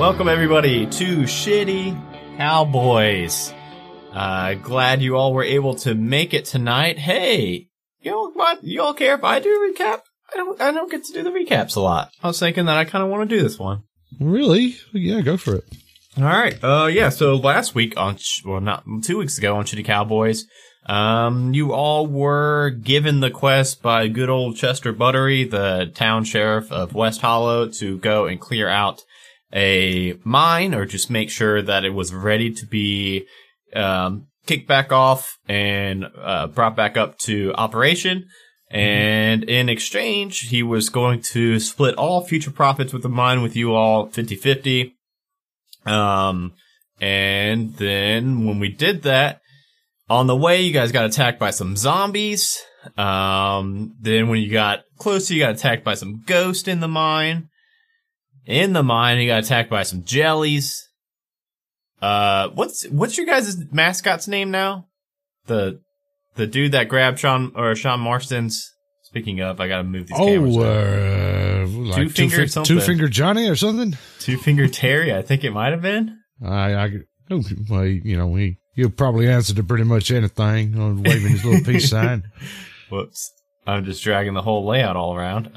Welcome everybody to Shitty Cowboys. Glad you all were able to make it tonight. Hey, you know what? You all care if I do a recap? I don't get to do the recaps a lot. I was thinking that I kind of want to do this one. Really? Yeah, go for it. All right. So last week not 2 weeks ago on Shitty Cowboys, you all were given the quest by good old Chester Buttery, the town sheriff of West Hollow, to go and clear out a mine, or just make sure that it was ready to be kicked back off and brought back up to operation. And in exchange, he was going to split all future profits with the mine with you all 50-50. And then when we did that, on the way, you guys got attacked by some zombies. Then when you got closer, you got attacked by some ghosts in the mine. In the mine, you got attacked by some jellies. What's your guys' mascot's name now? The dude that grabbed Sean Marston's. Speaking of, I gotta move these cameras. Like Two-Finger something. Two-Finger Johnny or something? Two-Finger Terry, I think it might have been. I don't, well, you know, he'll probably answer to pretty much anything on waving his little peace sign. Whoops. I'm just dragging the whole layout all around.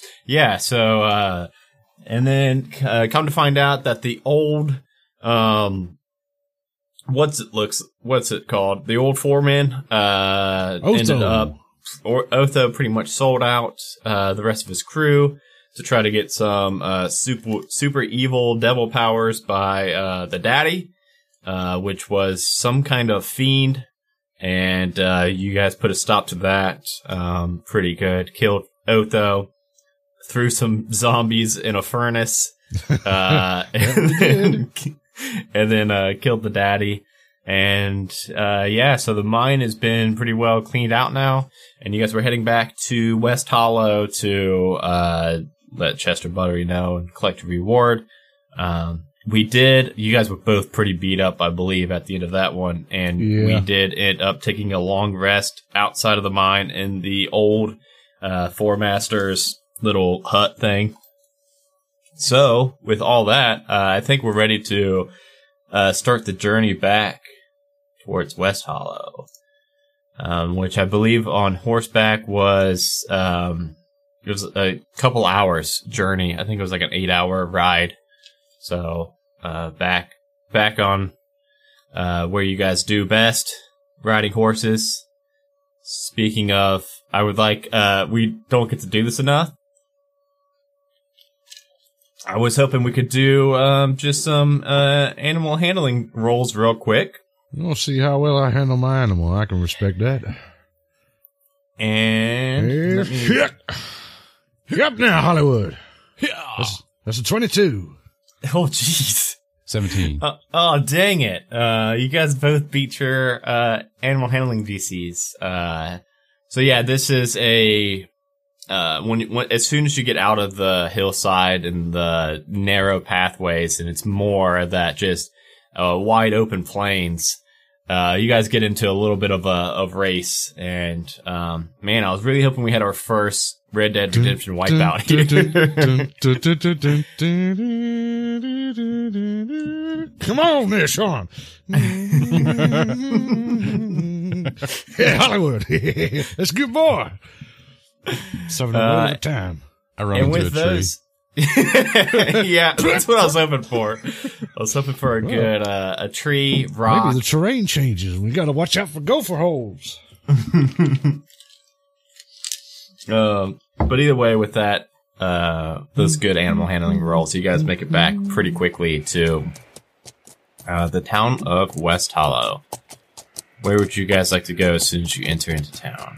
And then come to find out that the old, what's it called? The old foreman, ended up, Otho pretty much sold out, the rest of his crew to try to get some, super evil devil powers by, the daddy, which was some kind of fiend. And, you guys put a stop to that, pretty good. Killed Otho, threw some zombies in a furnace, and then killed the daddy. And, so the mine has been pretty well cleaned out now. And you guys were heading back to West Hollow to, let Chester Buttery know and collect a reward. You guys were both pretty beat up, I believe, at the end of that one. And we did end up taking a long rest outside of the mine in the old, Four Masters little hut thing. So, with all that, I think we're ready to start the journey back towards West Hollow, which I believe on horseback was it was a couple hours journey. I think it was like an 8-hour ride. So back on where you guys do best, riding horses. Speaking of, I would like we don't get to do this enough. I was hoping we could do just some animal handling rolls real quick. We'll see how well I handle my animal. I can respect that. And Yep, now Hollywood. That's a 22. Oh, jeez. 17. Oh, dang it. You guys both beat your animal handling DCs. So yeah, this is a as soon as you get out of the hillside and the narrow pathways, and it's more that just wide open plains, you guys get into a little bit of a race. And man, I was really hoping we had our first Red Dead Redemption wipeout here. Come on there, Sean. Hey, Hollywood. That's a good boy. 7 at a time. I run into a tree. Yeah, that's what I was hoping for. I was hoping for a good a tree, rock. Maybe the terrain changes. We got to watch out for gopher holes. But either way, with that, those good animal handling rolls, you guys make it back pretty quickly to the town of West Hollow. Where would you guys like to go as soon as you enter into town?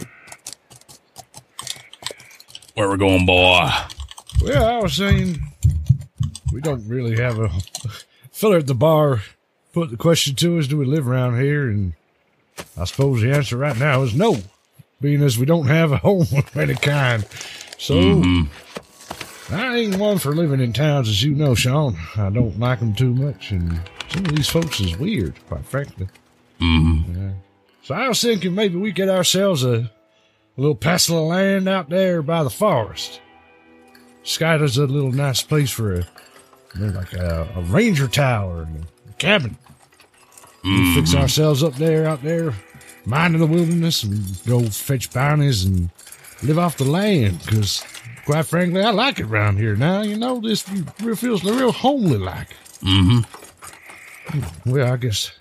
Where we going, boy? Well, I was saying we don't really have a fella at the bar put the question to us, do we live around here? And I suppose the answer right now is no, being as we don't have a home of any kind. So I ain't one for living in towns, as you know, Sean. I don't like them too much, and some of these folks is weird, quite frankly. So I was thinking maybe we get ourselves a little parcel of land out there by the forest. Skyler's a little nice place for a There's like a ranger tower and a cabin. We fix ourselves up there, out there, minding the wilderness, and go fetch bounties and live off the land. Because, quite frankly, I like it around here now. You know, this feels real homely like. Mm-hmm. Well, I guess.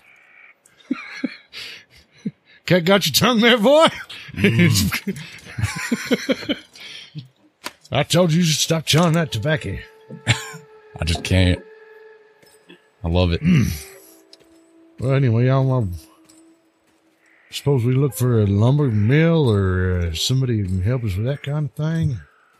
Cat got your tongue there, boy? I told you to stop chawing that tobacco. I just can't. I love it. Well, anyway, I suppose we look for a lumber mill or somebody who can help us with that kind of thing.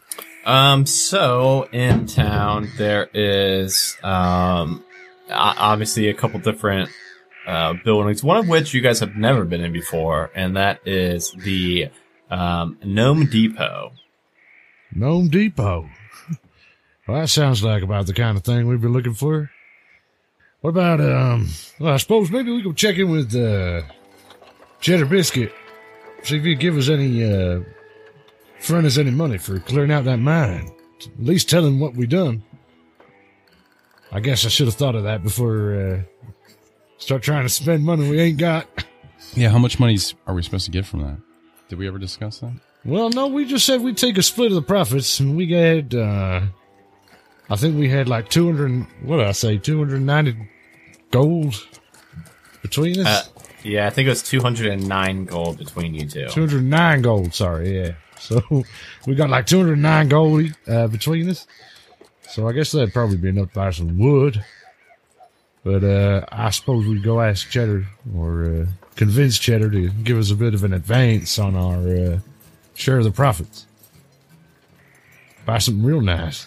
So in town there is obviously a couple different buildings, one of which you guys have never been in before, and that is the Gnome Depot. Gnome Depot. Well, that sounds like about the kind of thing we've been looking for. What about, well, I suppose maybe we can check in with, Cheddar Biscuit. See if he'd give us any, front us any money for clearing out that mine. At least tell him what we done. I guess I should have thought of that before, start trying to spend money we ain't got. Yeah, how much money are we supposed to get from that? Did we ever discuss that? Well, no, we just said we'd take a split of the profits, and we had, I think we had like 290 gold between us? Yeah, I think it was 209 gold between you two. 209 gold, sorry, yeah. So, we got like 209 gold, between us. So I guess that'd probably be enough to buy some wood. But, I suppose we'd go ask Cheddar, or, convince Cheddar to give us a bit of an advance on our, share of the profits. Buy something real nice.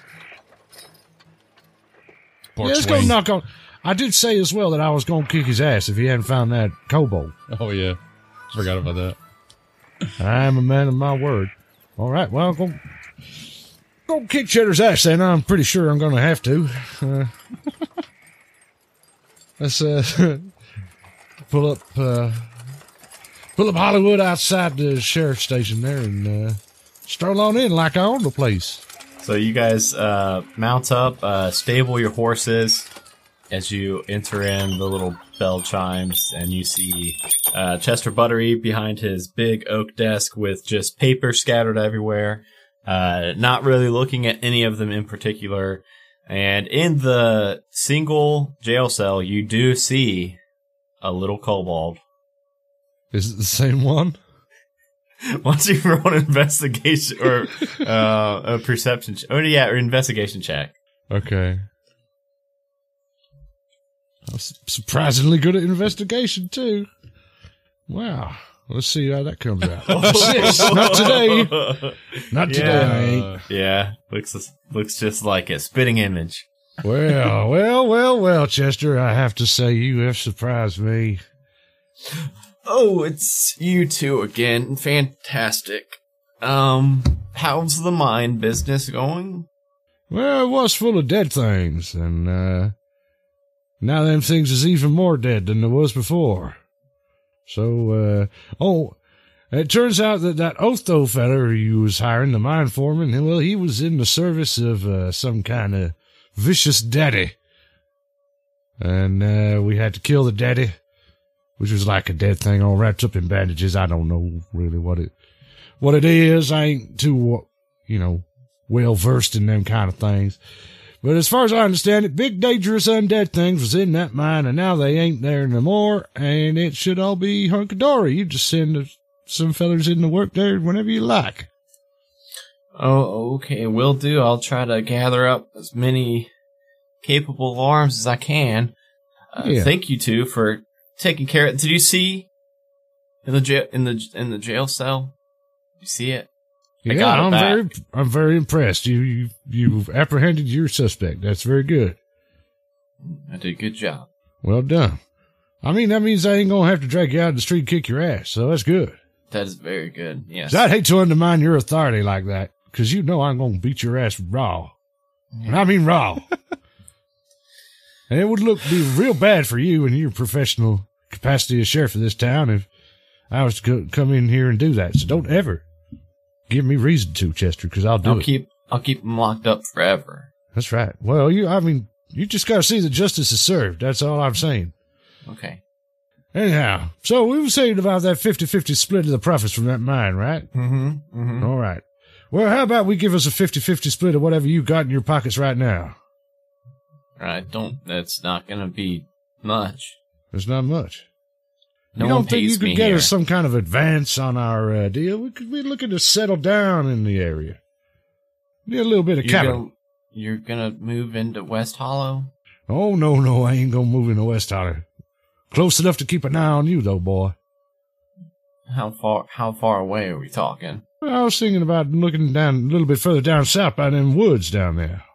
Pork Yeah, let's swing. go knock on. I did say as well that I was going to kick his ass if he hadn't found that kobold. Oh, yeah. Forgot about that. I am a man of my word. All right, well, go kick Cheddar's ass then. I'm pretty sure I'm going to have to. Let's pull up Hollywood outside the sheriff's station there and stroll on in like I own the place. So you guys mount up, stable your horses as you enter in. The little bell chimes, and you see Chester Buttery behind his big oak desk with just paper scattered everywhere, not really looking at any of them in particular. And in the single jail cell, you do see a little kobold. Is it the same one? Once you roll an investigation or a perception, or investigation check. Okay. I'm surprisingly good at investigation too. Wow. Let's see how that comes out. Not today. Not today, I ain't. Yeah, looks just like a spitting image. Well, Chester, I have to say you have surprised me. Oh, it's you two again. Fantastic. How's the mine business going? Well, it was full of dead things, and now them things is even more dead than there was before. So, it turns out that Otho feller you was hiring, the mine foreman, well, he was in the service of some kind of vicious daddy. And we had to kill the daddy, which was like a dead thing all wrapped up in bandages. I don't know really what it is. I ain't too, well versed in them kind of things. But as far as I understand it, big dangerous undead things was in that mine, and now they ain't there no more, and it should all be hunky-dory. You just send some fellers in to work there whenever you like. Oh, okay, will do. I'll try to gather up as many capable arms as I can. Yeah. Thank you two for taking care of it. Did you see in the jail cell? Did you see it? Yeah, I'm very impressed. You've apprehended your suspect. That's very good. I did a good job. Well done. I mean, that means I ain't gonna have to drag you out of the street and kick your ass, so that's good. That is very good, yes. I'd hate to undermine your authority like that, because I'm gonna beat your ass raw. Yeah. And I mean raw. And it would be real bad for you in your professional capacity as sheriff of this town if I was to come in here and do that. So don't ever give me reason to, Chester, because I'll do it. I'll keep them locked up forever. That's right. Well, You just got to see that justice is served. That's all I'm saying. Okay. Anyhow, so we were saying about that 50-50 split of the profits from that mine, right? Mm-hmm. Mm-hmm. All right. Well, how about we give us a 50-50 split of whatever you got in your pockets right now? That's not gonna be much. It's not much. No you don't one think you pays could me get here. us some kind of advance on our deal? We could be looking to settle down in the area. Need a little bit of capital. You're gonna move into West Hollow? Oh, no, I ain't gonna move into West Hollow. Close enough to keep an eye on you, though, boy. How far away are we talking? Well, I was thinking about looking down a little bit further down south by them woods down there.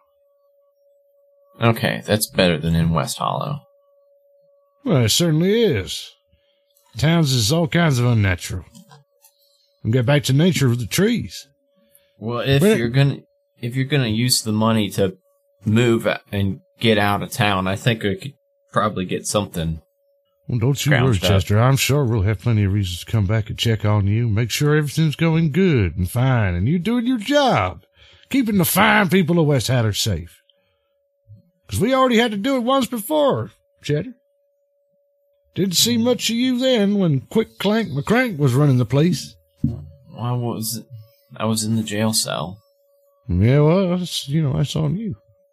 Okay, that's better than in West Hollow. Well, it certainly is. Towns is all kinds of unnatural. And get back to nature with the trees. Well, if you're gonna use the money to move and get out of town, I think we could probably get something. Well, don't you worry, Chester. I'm sure we'll have plenty of reasons to come back and check on you, make sure everything's going good and fine, and you're doing your job, keeping the fine people of West Hatter safe. Because we already had to do it once before, Cheddar. Didn't see much of you then when Quick Clank McCrank was running the place. I was in the jail cell. Yeah, well, that's on you.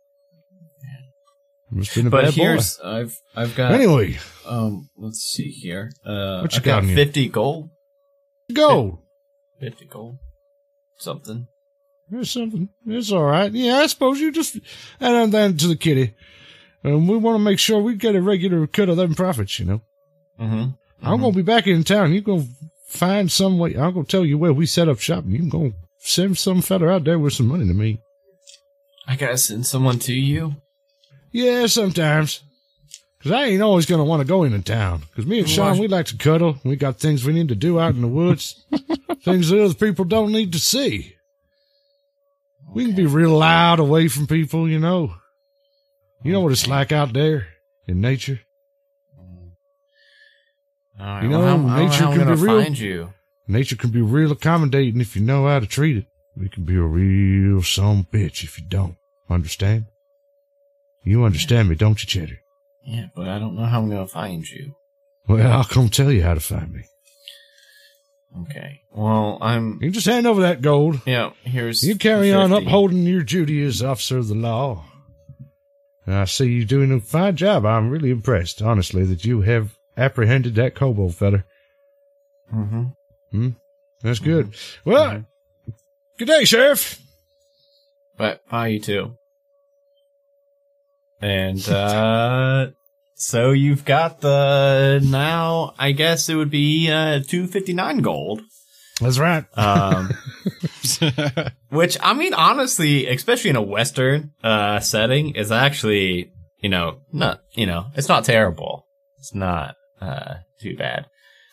Must have been a bad boy. I've got. Anyway, let's see here. What you I've got got 50 gold. Go. 50 gold. Something. There's something. It's all right. Yeah, I suppose you just add on that to the kitty. We want to make sure we get a regular cut of them profits, Mm-hmm. I'm going to be back in town. You're going to find some way. I'm going to tell you where we set up shop, and you're going to send some fella out there with some money to me. I got to send someone to you? Yeah, sometimes. Because I ain't always going to want to go into town. Because me and Sean, we like to cuddle. We got things we need to do out in the woods. Things that other people don't need to see. We can be real loud away from people, You know what it's like out there in nature. All right, nature can be real. Find you. Nature can be real accommodating if you know how to treat it. It can be a real some bitch if you don't. Understand? You understand me, don't you, Cheddar? Yeah, but I don't know how I'm going to find you. Well, I'll come tell you how to find me. Okay. Well, You can just hand over that gold. Yeah, here's. You carry on upholding your duty as officer of the law. I see you doing a fine job. I'm really impressed, honestly, that you have apprehended that kobold fella. Mm-hmm. That's good. Well, Good day, Sheriff. But you too. And so you've got now I guess it would be 259 gold. That's right. Which, I mean, honestly, especially in a Western setting, is actually, it's not terrible. It's not too bad.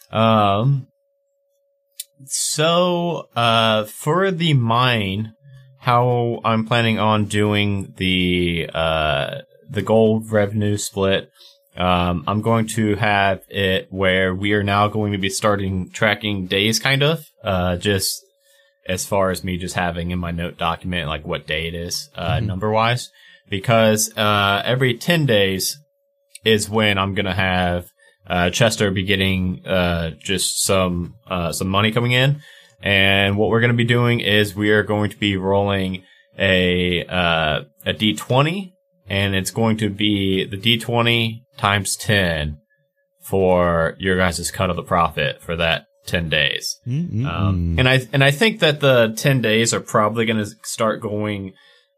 So for the mine, how I'm planning on doing the gold revenue split, I'm going to have it where we are now going to be starting tracking days, kind of, just as far as me just having in my note document, like what day it is, number wise, because, every 10 days is when I'm going to have, Chester be getting, just some money coming in. And what we're going to be doing is we are going to be rolling a D20, and it's going to be the D20 times 10 for your guys' cut of the profit for that 10 days. And I think that the 10 days are probably going to start going,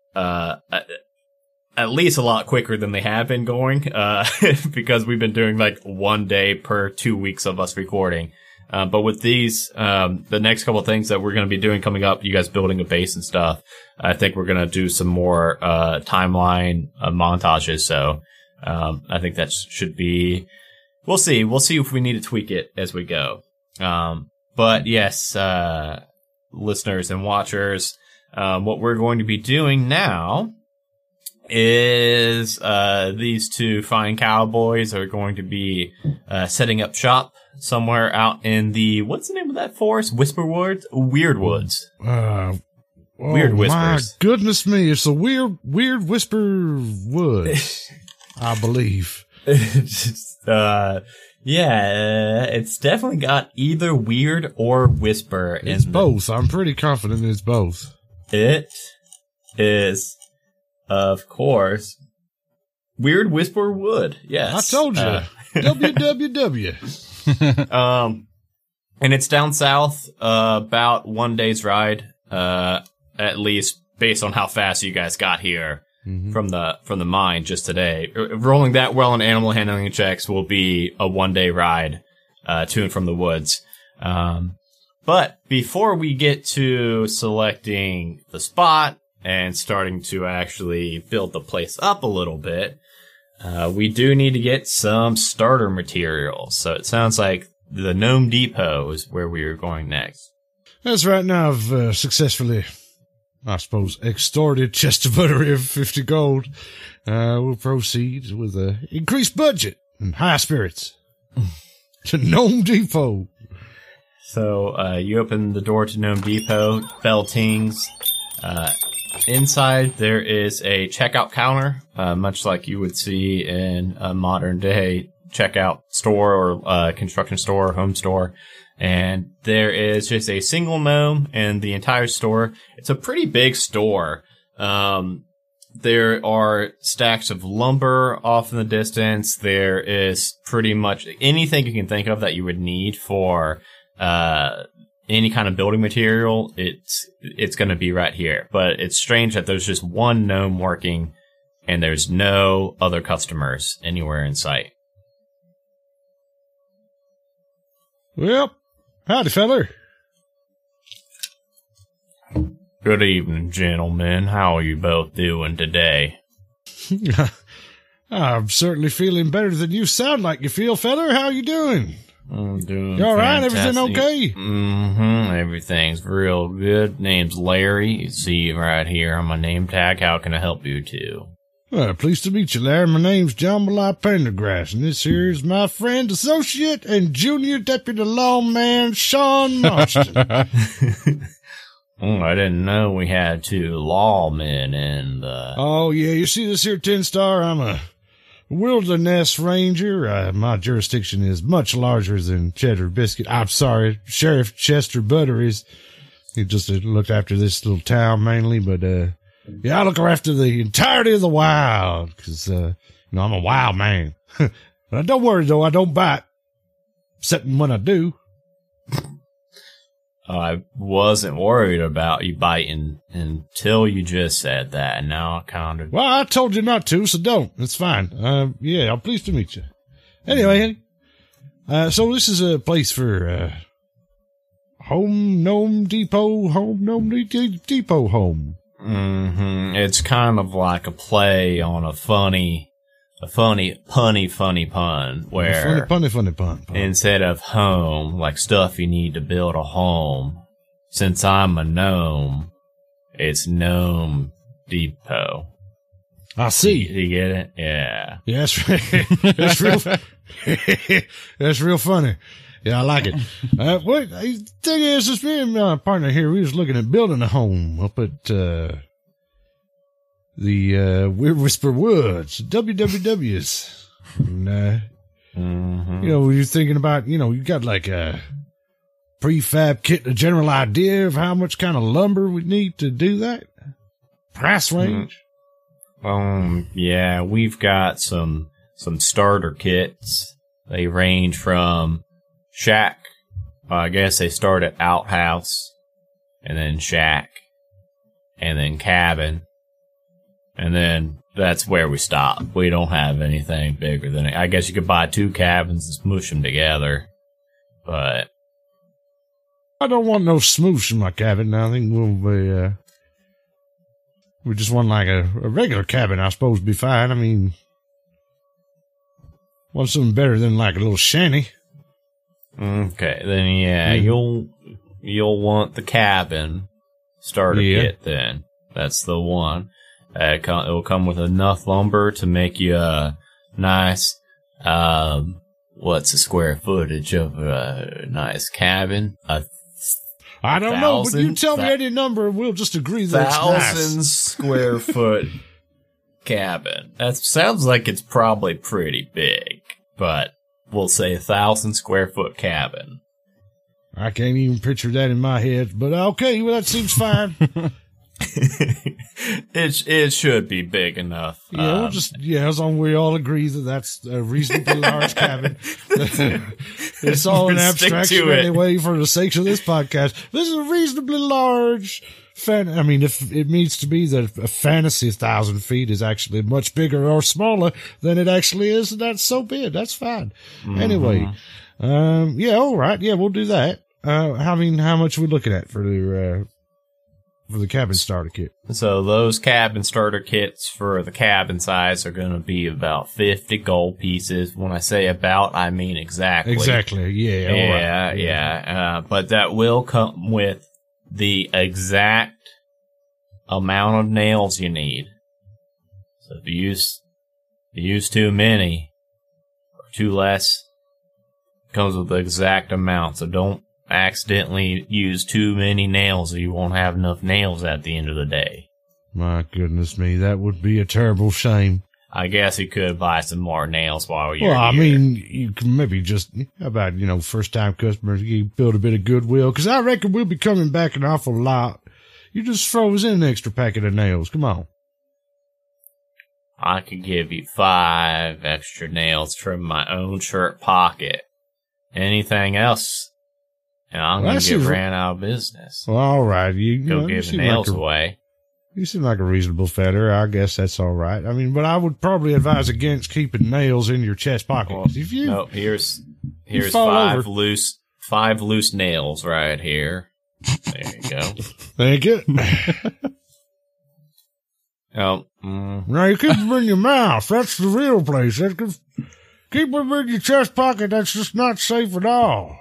at least a lot quicker than they have been going, because we've been doing like 1 day per 2 weeks of us recording. But with these, the next couple of things that we're going to be doing coming up, you guys building a base and stuff, I think we're going to do some more, timeline montages. So, I think that should be, we'll see if we need to tweak it as we go. But yes, listeners and watchers, what we're going to be doing now is, these two fine cowboys are going to be, setting up shop somewhere out in the, what's the name of that forest? Whisper Woods? Weird Woods. Weird My Whispers. goodness me, it's a weird whisper woods, I believe. It's definitely got either weird or whisper in It's both. I'm pretty confident it's both. It is, of course, Weird Whisper Wood. Yes. I told you. WWW. And it's down south, about 1 day's ride, at least based on how fast you guys got here from the mine just today. Rolling that well on animal handling checks will be a 1 day ride, to and from the woods. But before we get to selecting the spot and starting to actually build the place up a little bit, we do need to get some starter materials. So it sounds like the Gnome Depot is where we are going next. That's right. Now I've successfully, I suppose, extorted Chester Buttery of 50 gold. We'll proceed with an increased budget and high spirits to Gnome Depot. So you open the door to Gnome Depot, bell tings. Inside there is a checkout counter, much like you would see in a modern day checkout store or construction store or home store. And there is just a single gnome in the entire store. It's a pretty big store. There are stacks of lumber off in the distance. There is pretty much anything you can think of that you would need for any kind of building material. It's going to be right here. But it's strange that there's just one gnome working and there's no other customers anywhere in sight. Well, howdy, feller. Good evening, gentlemen. How are you both doing today? I'm certainly feeling better than you sound like you feel, feller. How you doing? I'm doing You all right? fantastic. Everything okay? Mm-hmm. Everything's real good. Name's Larry. You see right here on my name tag. How can I help you too? Well, pleased to meet you, Larry. My name's Jambalaya Pendergrass, and this here is my friend, associate, and junior deputy lawman, Sean Marston. I didn't know we had two lawmen in the... Oh, yeah, you see this here 10-star? I'm a wilderness ranger. My jurisdiction is much larger than Cheddar Biscuit. I'm sorry, Sheriff Chester Buttery's. He just looked after this little town mainly, but, yeah, I look after the entirety of the wild, because, I'm a wild man. But don't worry, though, I don't bite, except when I do. I wasn't worried about you biting until you just said that, and now I kind of... Well, I told you not to, so don't. It's fine. Yeah, I'm pleased to meet you. Anyway, so this is a place for, Home Gnome Depot Home. Mm-hmm. It's kind of like a play on a funny pun, where Funny pun. instead of home, like stuff you need to build a home, since I'm a gnome, it's Gnome Depot. I see. You get it? Yeah. Yeah, that's real. That's real funny. Yeah, I like it. What the thing is, this me and my partner here, we was looking at building a home up at the Weird Whisper Woods, WWWs. And, you're thinking about, you got like a prefab kit, a general idea of how much kind of lumber we need to do that? Price range? Yeah, we've got some starter kits. They range from shack. I guess they start at outhouse, and then shack, and then cabin, and then that's where we stop. We don't have anything bigger than it. I guess you could buy two cabins and smush them together, but I don't want no smoosh in my cabin. I think we just want like a regular cabin, I suppose, would be fine. I mean, want something better than like a little shanty. Okay, then yeah, you'll want the cabin starter kit then. That's the one. It'll come with enough lumber to make you a nice, what's the square footage of a nice cabin? I I don't know, but you tell me any number and we'll just agree that it's 1,000 nice. square foot cabin. That sounds like it's probably pretty big, but we'll say 1,000 square foot cabin. I can't even picture that in my head, but okay, well, that seems fine. It should be big enough. Yeah, we'll just, as long as we all agree that that's a reasonably large cabin. It's all an Stick to abstraction it. anyway for the sake of this podcast. This is a reasonably large I mean, if it needs to be that a fantasy 1,000 feet is actually much bigger or smaller than it actually is, that's so be it. That's fine. Anyway, all right. Yeah, we'll do that. How much are we looking at for the cabin starter kit? So those cabin starter kits for the cabin size are going to be about 50 gold pieces. When I say about, I mean exactly. Exactly. Yeah. All right. Yeah. But that will come with the exact amount of nails you need. So if you use too many or too less, it comes with the exact amount. So don't accidentally use too many nails or you won't have enough nails at the end of the day. My goodness me, that would be a terrible shame. I guess you could buy some more nails while you're Well, I here. mean, you can maybe just, how about, first-time customers, you build a bit of goodwill, because I reckon we'll be coming back an awful lot. You just throw us in an extra packet of nails. Come on. I could give you 5 extra nails from my own shirt pocket. Anything else, and I'm going to get ran out of business. Well, all right. Go give the nails away. You seem like a reasonable feller. I guess that's all right. I mean, but I would probably advise against keeping nails in your chest pockets. No, here's fall 5 over. loose nails right here. There you go. Thank you. Now you keep them in your mouth. That's the real place. Keep them in your chest pocket. That's just not safe at all.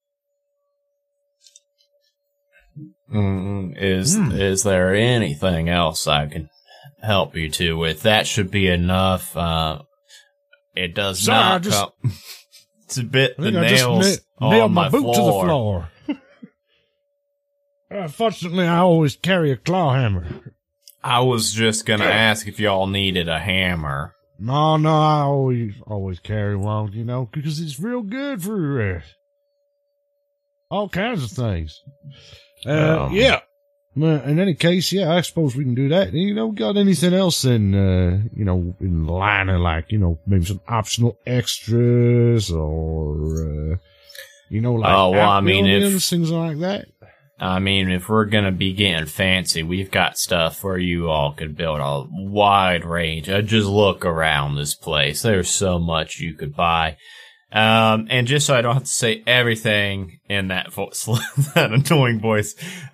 Is there anything else I can help you to with? That should be enough. It does not help. To bit the nails nailed on my boot floor. to the floor. Fortunately, I always carry a claw hammer. I was just gonna ask if y'all needed a hammer. No, I always carry one, because it's real good for all kinds of things. Yeah. Well, in any case, I suppose we can do that. Got anything else in in line of maybe some optional extras or, outbuildings, things like that? I mean, if we're gonna be getting fancy, we've got stuff where you all could build a wide range. Just look around this place. There's so much you could buy. And just so I don't have to say everything in that that annoying voice,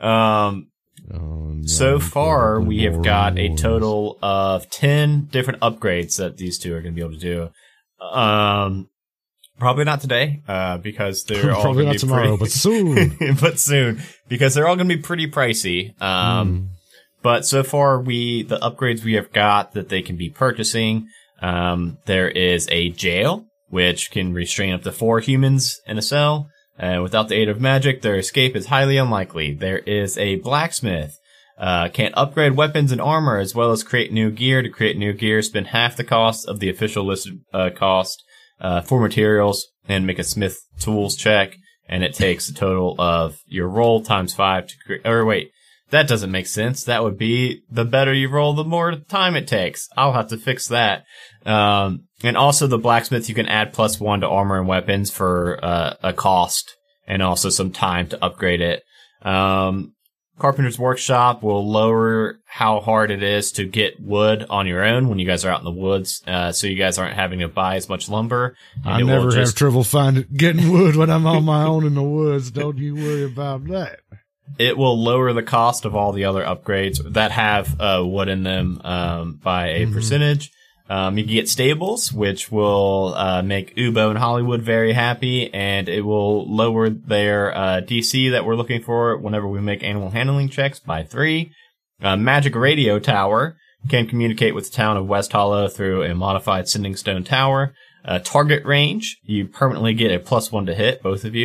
so far we have got a total of 10 different upgrades that these two are going to be able to do. Probably not today, because they're all probably gonna not be tomorrow, but soon. but soon, because they're all going to be pretty pricey. But so far the upgrades we have got that they can be purchasing, there is a jail, which can restrain up to 4 humans in a cell. Without the aid of magic, their escape is highly unlikely. There is a blacksmith. Can upgrade weapons and armor as well as create new gear. To create new gear, spend half the cost of the official listed cost for materials and make a smith tools check. And it takes a total of your roll times 5 to create. Or wait, that doesn't make sense. That would be the better you roll, the more time it takes. I'll have to fix that. And also the blacksmith, you can add +1 to armor and weapons for a cost and also some time to upgrade it. Carpenter's Workshop will lower how hard it is to get wood on your own when you guys are out in the woods, so you guys aren't having to buy as much lumber. I never have trouble getting wood when I'm on my own in the woods. Don't you worry about that. It will lower the cost of all the other upgrades that have wood in them by a percentage. You can get stables, which will make Ubo and Hollywood very happy, and it will lower their DC that we're looking for whenever we make animal handling checks by 3. Magic Radio Tower can communicate with the town of West Hollow through a modified sending stone tower. Target range, you permanently get a +1 to hit, both of you.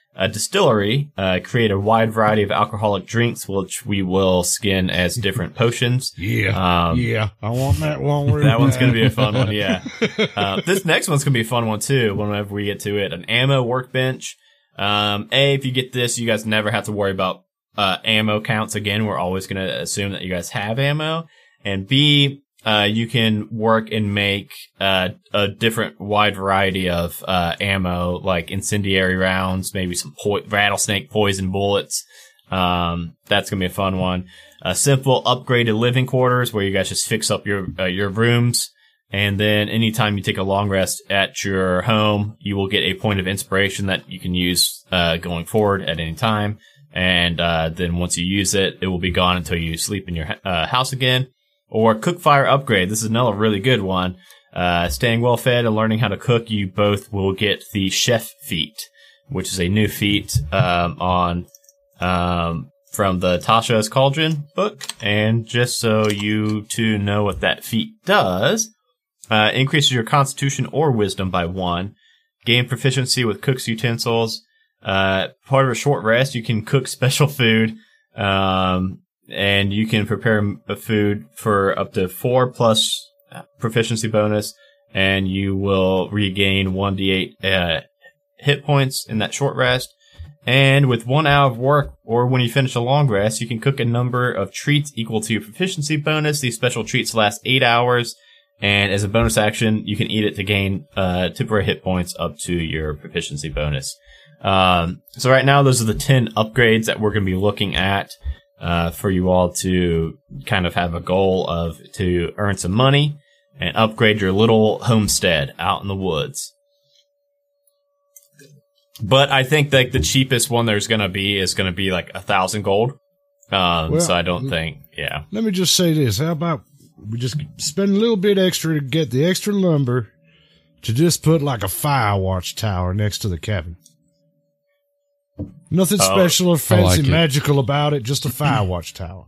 A distillery, create a wide variety of alcoholic drinks, which we will skin as different potions. Yeah. Yeah. I want that one. That one's going to be a fun one. Yeah. This next one's going to be a fun one too, whenever we get to it. An ammo workbench. If you get this, you guys never have to worry about, ammo counts again. We're always going to assume that you guys have ammo. And B, you can work and make, a different wide variety of, ammo, like incendiary rounds, maybe some rattlesnake poison bullets. That's gonna be a fun one. Simple upgraded living quarters where you guys just fix up your rooms. And then anytime you take a long rest at your home, you will get a point of inspiration that you can use, going forward at any time. And, then once you use it, it will be gone until you sleep in your, house again. Or cook fire upgrade. This is another really good one. Staying well fed and learning how to cook, you both will get the chef feat, which is a new feat, from the Tasha's Cauldron book. And just so you two know what that feat does, increases your constitution or wisdom by 1, gain proficiency with cook's utensils, part of a short rest, you can cook special food, and you can prepare a food for up to 4 plus proficiency bonus, and you will regain 1d8 hit points in that short rest. And with 1 hour of work, or when you finish a long rest, you can cook a number of treats equal to your proficiency bonus. These special treats last 8 hours, and as a bonus action, you can eat it to gain temporary hit points up to your proficiency bonus. So right now, those are the 10 upgrades that we're going to be looking at. For you all to kind of have a goal of to earn some money and upgrade your little homestead out in the woods. But I think that the cheapest one there's going to be is going to be like 1,000 gold. So I don't think, yeah. Let me just say this. How about we just spend a little bit extra to get the extra lumber to just put like a fire watch tower next to the cabin? Nothing special or fancy magical about it, just a fire watch tower.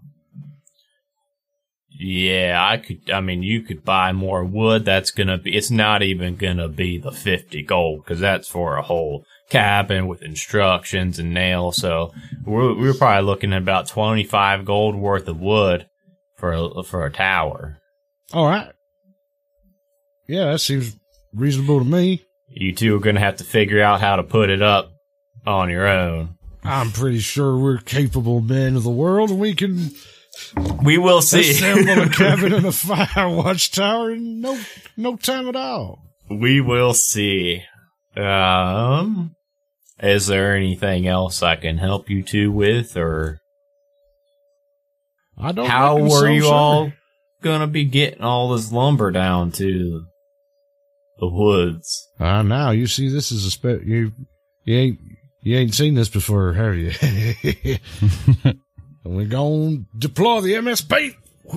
Yeah, you could buy more wood. It's not even gonna be the 50 gold, because that's for a whole cabin with instructions and nails. So we're probably looking at about 25 gold worth of wood for a tower. All right. Yeah, that seems reasonable to me. You two are gonna have to figure out how to put it up on your own. I'm pretty sure we're capable men of the world, and we will see. Assemble a cabin and a fire watch tower in no time at all. We will see. Is there anything else I can help you two with, or I don't? How were you all gonna be getting all this lumber down to the woods? Now you see, this is you ain't seen this before, have you? We're gonna deploy the MS Paint.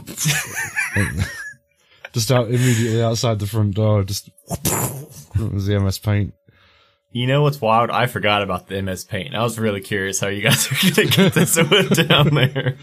Just out immediately outside the front door. Just it was the MS Paint. You know what's wild? I forgot about the MS Paint. I was really curious how you guys are gonna get this wood down there.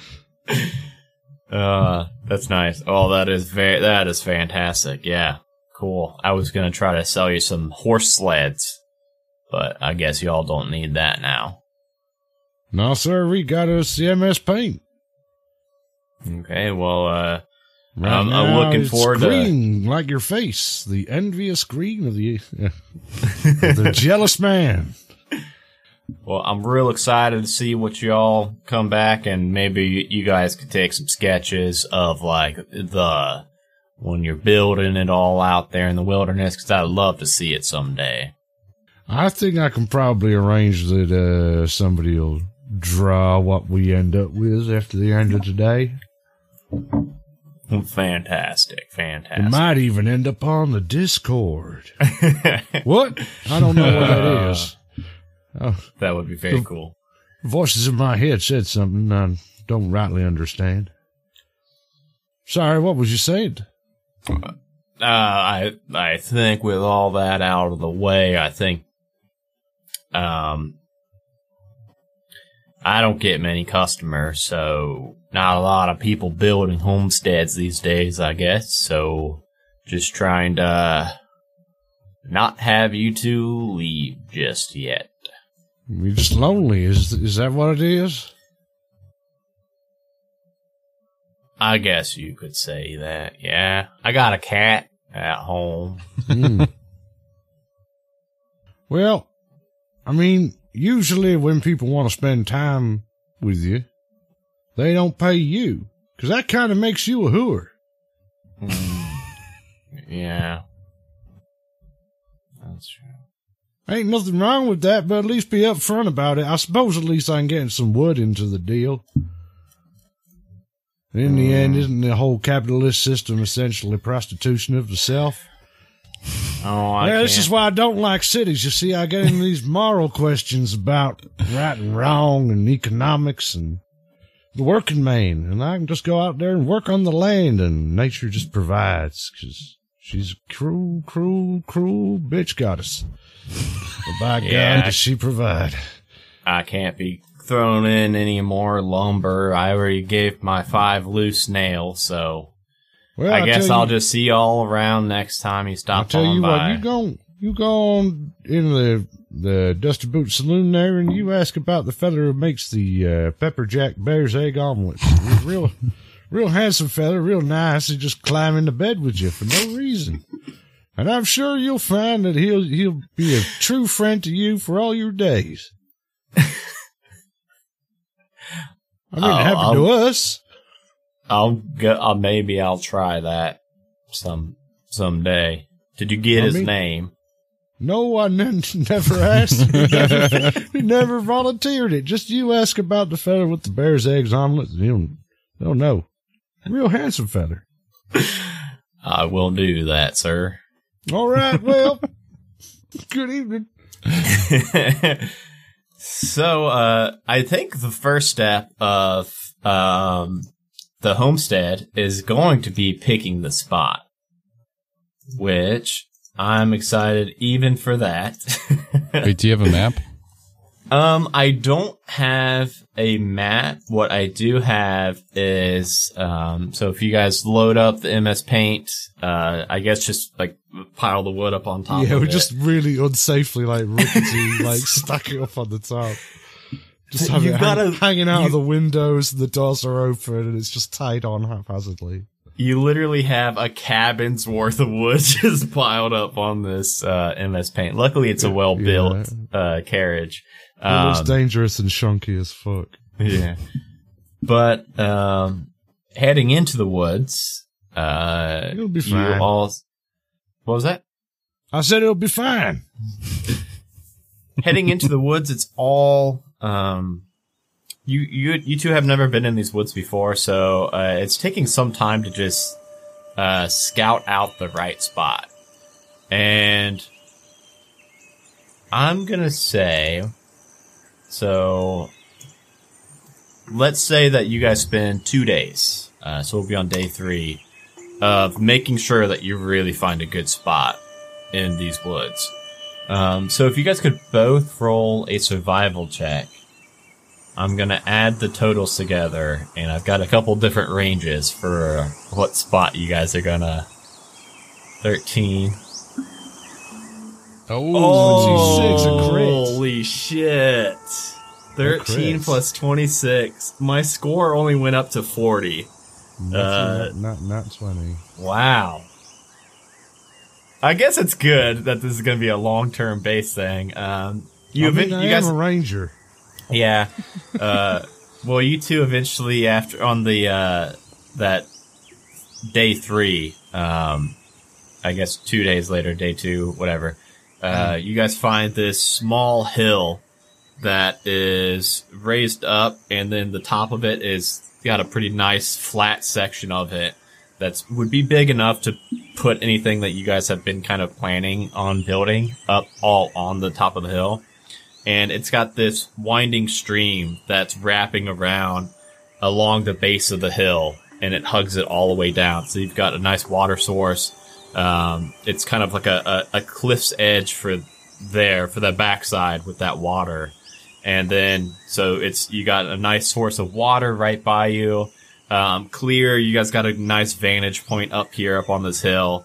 That's nice. Oh, that is fantastic. Yeah, cool. I was gonna try to sell you some horse sleds, but I guess y'all don't need that now. No, sir. We got us the MS Paint. Okay, well, I'm looking forward to green like your face, the envious green of the the jealous man. Well, I'm real excited to see what y'all come back, and maybe you guys could take some sketches of like when you're building it all out there in the wilderness, because I'd love to see it someday. I think I can probably arrange that somebody will draw what we end up with after the end of today. Fantastic. It might even end up on the Discord. What? I don't know what that is. Oh, that would be very cool. Voices in my head said something I don't rightly understand. Sorry, what was you saying? I think with all that out of the way, I think I don't get many customers, so not a lot of people building homesteads these days, I guess. So just trying to not have you two leave just yet. You're just lonely. Is that what it is? I guess you could say that. Yeah, I got a cat at home. Well, I mean, usually when people want to spend time with you, they don't pay you, because that kind of makes you a hooer. Yeah. That's true. Ain't nothing wrong with that, but at least be upfront about it. I suppose at least I can get some wood into the deal. In the end, isn't the whole capitalist system essentially prostitution of the self? This is why I don't like cities. You see, I get into these moral questions about right and wrong and economics and the working man, and I can just go out there and work on the land, and nature just provides, because she's a cruel, cruel, cruel bitch goddess. But by God, does she provide. I can't be throwing in any more lumber. I already gave my 5 loose nails, so well, I guess I'll just see you all around next time you stop on by. I'll tell you what, you go on in the Dusty Boot Saloon there, and you ask about the fella who makes the Pepper Jack Bear's Egg Omelets. Real handsome fella, real nice. He just climb into bed with you for no reason. And I'm sure you'll find that he'll be a true friend to you for all your days. I mean, it happened to us. Maybe I'll try that someday. Did you get his name? No, I never asked. He never volunteered it. Just you ask about the fella with the bear's eggs omelet, and he'll know. Real handsome fella. I will do that, sir. All right, well, good evening. So, I think the first step of the homestead is going to be picking the spot, which I'm excited even for that. Wait, do you have a map? I don't have a map. What I do have is, so if you guys load up the MS Paint, I guess just like pile the wood up on top of it. Yeah, we just really unsafely, like, rickety, like, stuck it up on the top. Just have it hanging out of the windows, the doors are open, and it's just tied on haphazardly. You literally have a cabin's worth of wood just piled up on this MS Paint. Luckily, it's a well-built carriage. It looks dangerous and chunky as fuck. Yeah. But heading into the woods, it'll be fine. What was that? I said it'll be fine. Heading into the woods, it's all you two have never been in these woods before, so it's taking some time to just scout out the right spot. And I'm gonna say, so let's say that you guys spend 2 days, so we'll be on day 3 of making sure that you really find a good spot in these woods. So if you guys could both roll a survival check, I'm gonna add the totals together, and I've got a couple different ranges for what spot you guys are gonna. 13. Holy shit. 13 plus 26. My score only went up to 40. Not 20. Wow. I guess it's good that this is going to be a long-term base thing. I am a ranger. Yeah. Well, you two eventually, after on the that day 3, I guess 2 days later, day 2, whatever. You guys find this small hill that is raised up, and then the top of it is got a pretty nice flat section of it that would be big enough to put anything that you guys have been kind of planning on building up all on the top of the hill. And it's got this winding stream that's wrapping around along the base of the hill, and it hugs it all the way down. So you've got a nice water source. It's kind of like a cliff's edge for the backside with that water. And then, so you got a nice source of water right by you. Clear, you guys got a nice vantage point up here, up on this hill.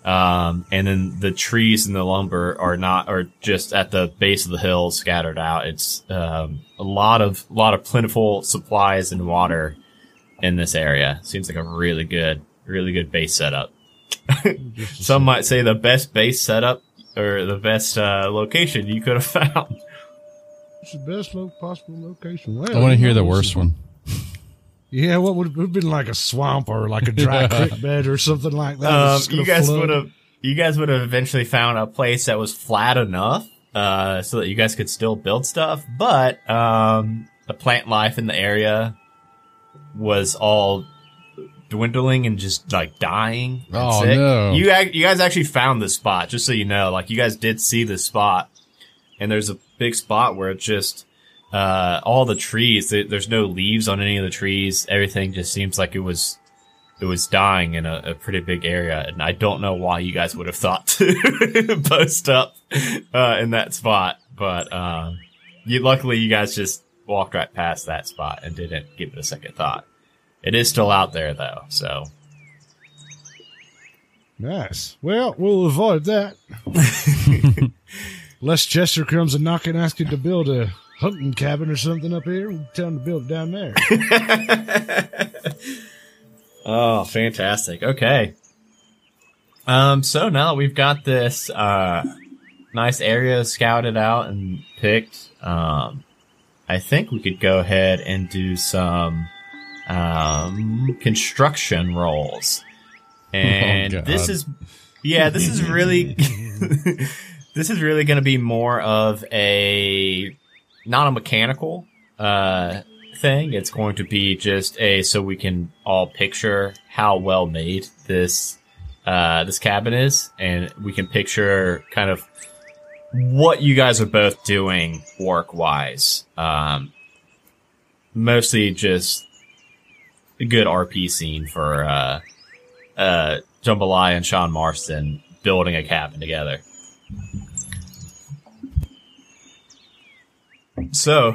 And then the trees and the lumber are just at the base of the hill scattered out. It's, a lot of plentiful supplies and water in this area. Seems like a really good base setup. Some might say the best base setup or the best, location you could have found. It's the best possible location. Well, I want to hear the worst one. Yeah, what would have been like a swamp or like a dry creek bed or something like that? You guys would have eventually found a place that was flat enough, so that you guys could still build stuff, but, the plant life in the area was all dwindling and just like dying. Oh, sick. no. You guys actually found the spot, just so you know, like you guys did see the spot, and there's a big spot where it just, all the trees, there's no leaves on any of the trees. Everything just seems like it was dying in a pretty big area. And I don't know why you guys would have thought to post up, in that spot. But, luckily you guys just walked right past that spot and didn't give it a second thought. It is still out there though, so. Nice. Well, we'll avoid that. Unless Chester comes a knocking asking to build a hunting cabin or something up here, we'll tell him to build it down there. Oh, fantastic. Okay. So now that we've got this, nice area scouted out and picked, I think we could go ahead and do some, construction rolls. And this is really, this is really going to be more of not a mechanical, thing. It's going to be just so we can all picture how well made this cabin is, and we can picture kind of what you guys are both doing work-wise. Mostly just a good RP scene for, Jambalaya and Sean Marston building a cabin together. So,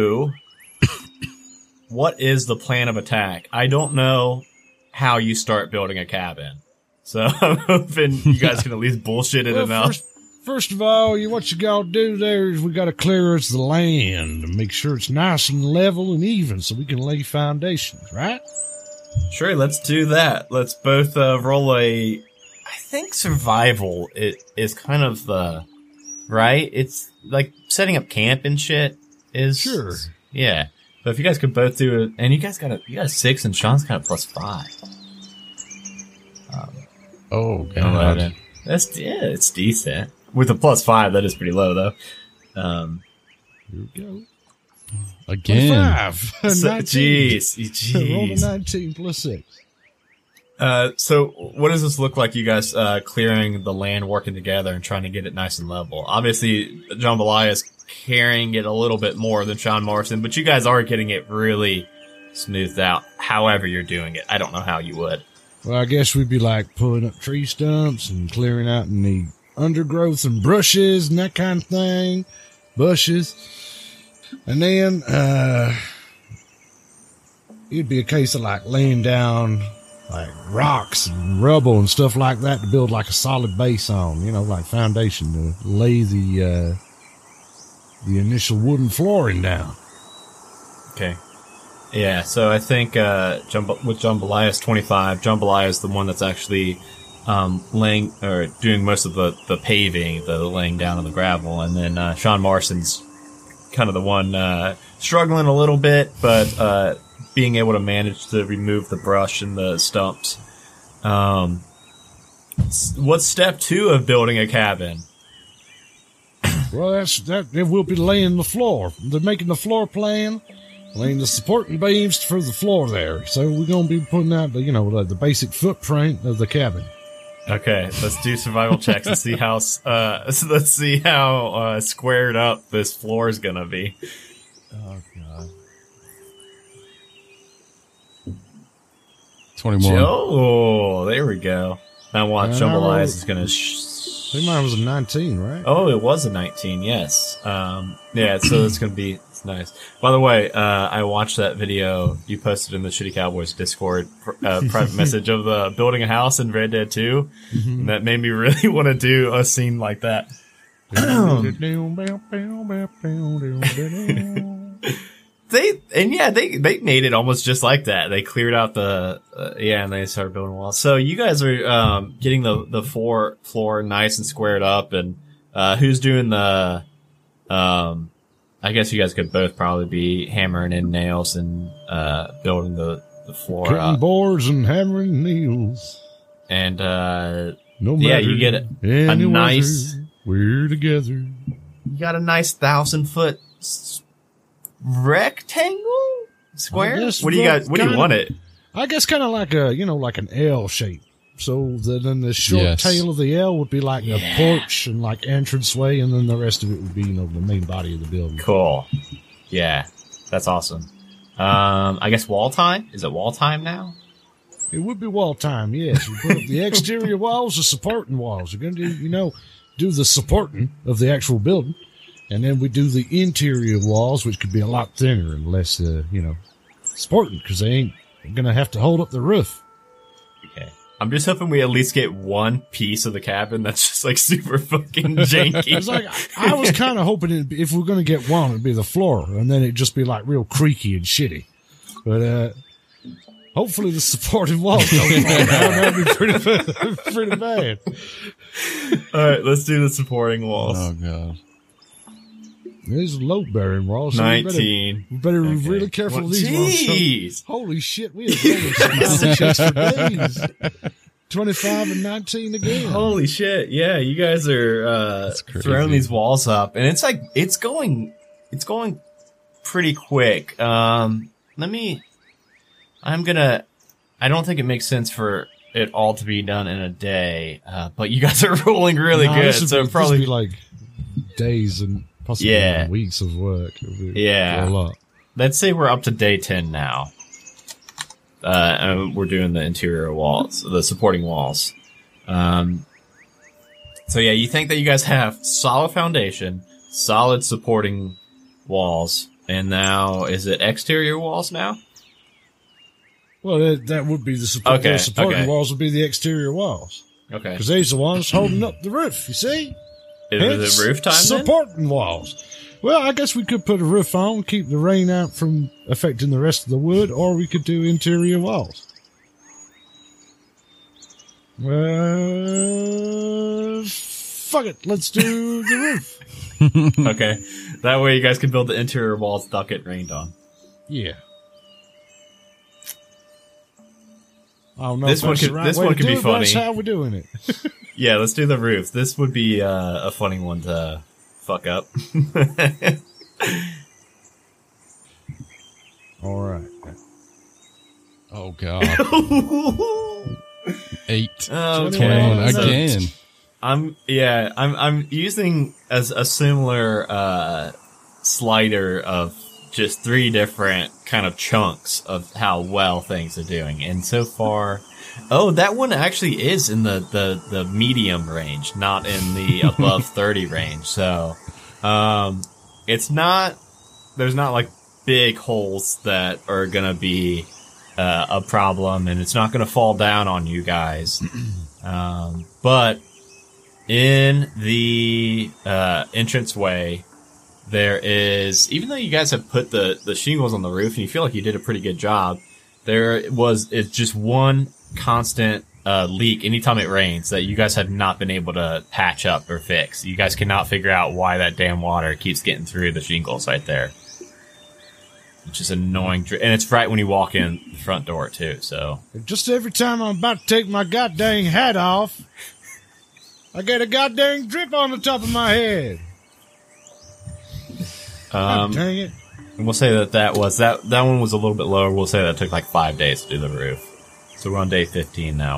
what is the plan of attack? I don't know how you start building a cabin. So, I'm hoping you guys can at least bullshit it enough. First of all, what you gotta do there is we gotta clear the land and make sure it's nice and level and even so we can lay foundations, right? Sure, let's do that. Let's both roll I think survival is kind of right? It's like setting up camp and shit is... Sure. Yeah. So if you guys could both do it, and you got 6 and Sean's got a +5. Oh, God. It's decent. With a +5, that is pretty low though. Here we go. Again. 5. So, jeez. Roll a 19 plus 6. So what does this look like, you guys, clearing the land, working together, and trying to get it nice and level? Obviously, Jambalaya is carrying it a little bit more than Sean Morrison, but you guys are getting it really smoothed out, however you're doing it. I don't know how you would. Well, I guess we'd be like pulling up tree stumps and clearing out any undergrowth and brushes and that kind of thing. Bushes. And then, it'd be a case of like laying down like rocks and rubble and stuff like that to build like a solid base on, like foundation to lay the initial wooden flooring down. Okay. Yeah, so I think, with Jambalaya's 25, Jambalaya is the one that's actually, laying, or doing most of the paving, the laying down of the gravel, and then, Sean Marston's kind of the one, struggling a little bit, but, being able to manage to remove the brush and the stumps. What's step 2 of building a cabin? Well, that we'll be laying the floor. They're making the floor plan, laying the supporting beams for the floor there. So we're going to be putting out the basic footprint of the cabin. Okay, let's do survival checks and see how squared up this floor is gonna be. Oh God. 21. Oh, there we go. Now watch, Jambalaya is gonna think mine was a 19, right? Oh, it was a 19, yes. Yeah, so it's gonna be it's nice. By the way, I watched that video you posted in the Shitty Cowboys Discord private message of building a house in Red Dead 2. And that made me really want to do a scene like that. They made it almost just like that. They cleared out the and they started building walls. So you guys are getting the floor nice and squared up, and who's doing the I guess you guys could both probably be hammering in nails and building the floor Cutting up. boards and hammering nails. And No yeah, matter you get a any nice weather, we're together. you got a nice 1,000-foot rectangle square. guess What do you got? What do you kinda- want it? I guess kind of like like an L shape. So then the short Yes. tail of the L would be like a porch and like entranceway, and then the rest of it would be, the main body of the building. Cool. Yeah, that's awesome. I guess wall time? Is it wall time now? It would be wall time, yes. You put up the exterior walls, the supporting walls. You're going to do the supporting of the actual building. And then we do the interior walls, which could be a lot thinner and less, supporting, because they ain't going to have to hold up the roof. Okay. I'm just hoping we at least get one piece of the cabin that's just like super fucking janky. It's like, I was kind of hoping if we're going to get one, it'd be the floor, and then it'd just be like real creaky and shitty. But, hopefully the supporting walls don't fall down. That'd be pretty bad. All right, let's do the supporting walls. Oh god. These are load-bearing walls. So 19. we better be Okay. really careful Well, of these walls. jeez. Holy shit, we have rolled some checks for days. 25 and 19 again. Holy shit. Yeah, you guys are crazy. throwing these walls up, and it's like it's going pretty quick. I don't think it makes sense for it all to be done in a day, but you guys are rolling really good, so this probably would be like days and possibly Yeah. even weeks of work. It would Yeah. roll up. let's say we're up to day 10 now. And we're doing the interior walls, the supporting walls. So yeah, you think that you guys have solid foundation, solid supporting walls, and now is it exterior walls now? Well, that would be the support. Okay, The supporting okay. walls would be the exterior walls. Okay. Because they's the ones holding up the roof, you see? Is Hence, it roof time then? supporting walls. Well, I guess we could put a roof on, keep the rain out from affecting the rest of the wood, or we could do interior walls. Fuck it. Let's do the roof. Okay. That way you guys can build the interior walls without getting rained on. Yeah. I don't know This if one that's the could- right this way one to could do be it, but that's funny. how we're doing it. Yeah, let's do the roof. This would be a funny one to fuck up. All right. Oh god. 8. Okay. Come on, So again. I'm using as a similar slider of just 3 different kind of chunks of how well things are doing. And so far, that one actually is in the medium range, not in the above 30 range. So, it's not, there's not like big holes that are gonna be a problem, and it's not gonna fall down on you guys. But in the entranceway, there is, even though you guys have put the shingles on the roof and you feel like you did a pretty good job, it's just one constant leak anytime it rains that you guys have not been able to patch up or fix. You guys cannot figure out why that damn water keeps getting through the shingles right there. Which is annoying. And it's right when you walk in the front door too, so. Just every time I'm about to take my goddamn hat off, I get a goddamn drip on the top of my head. God dang it. And we'll say that one was a little bit lower. We'll say that took like 5 days to do the roof. So we're on day 15 now.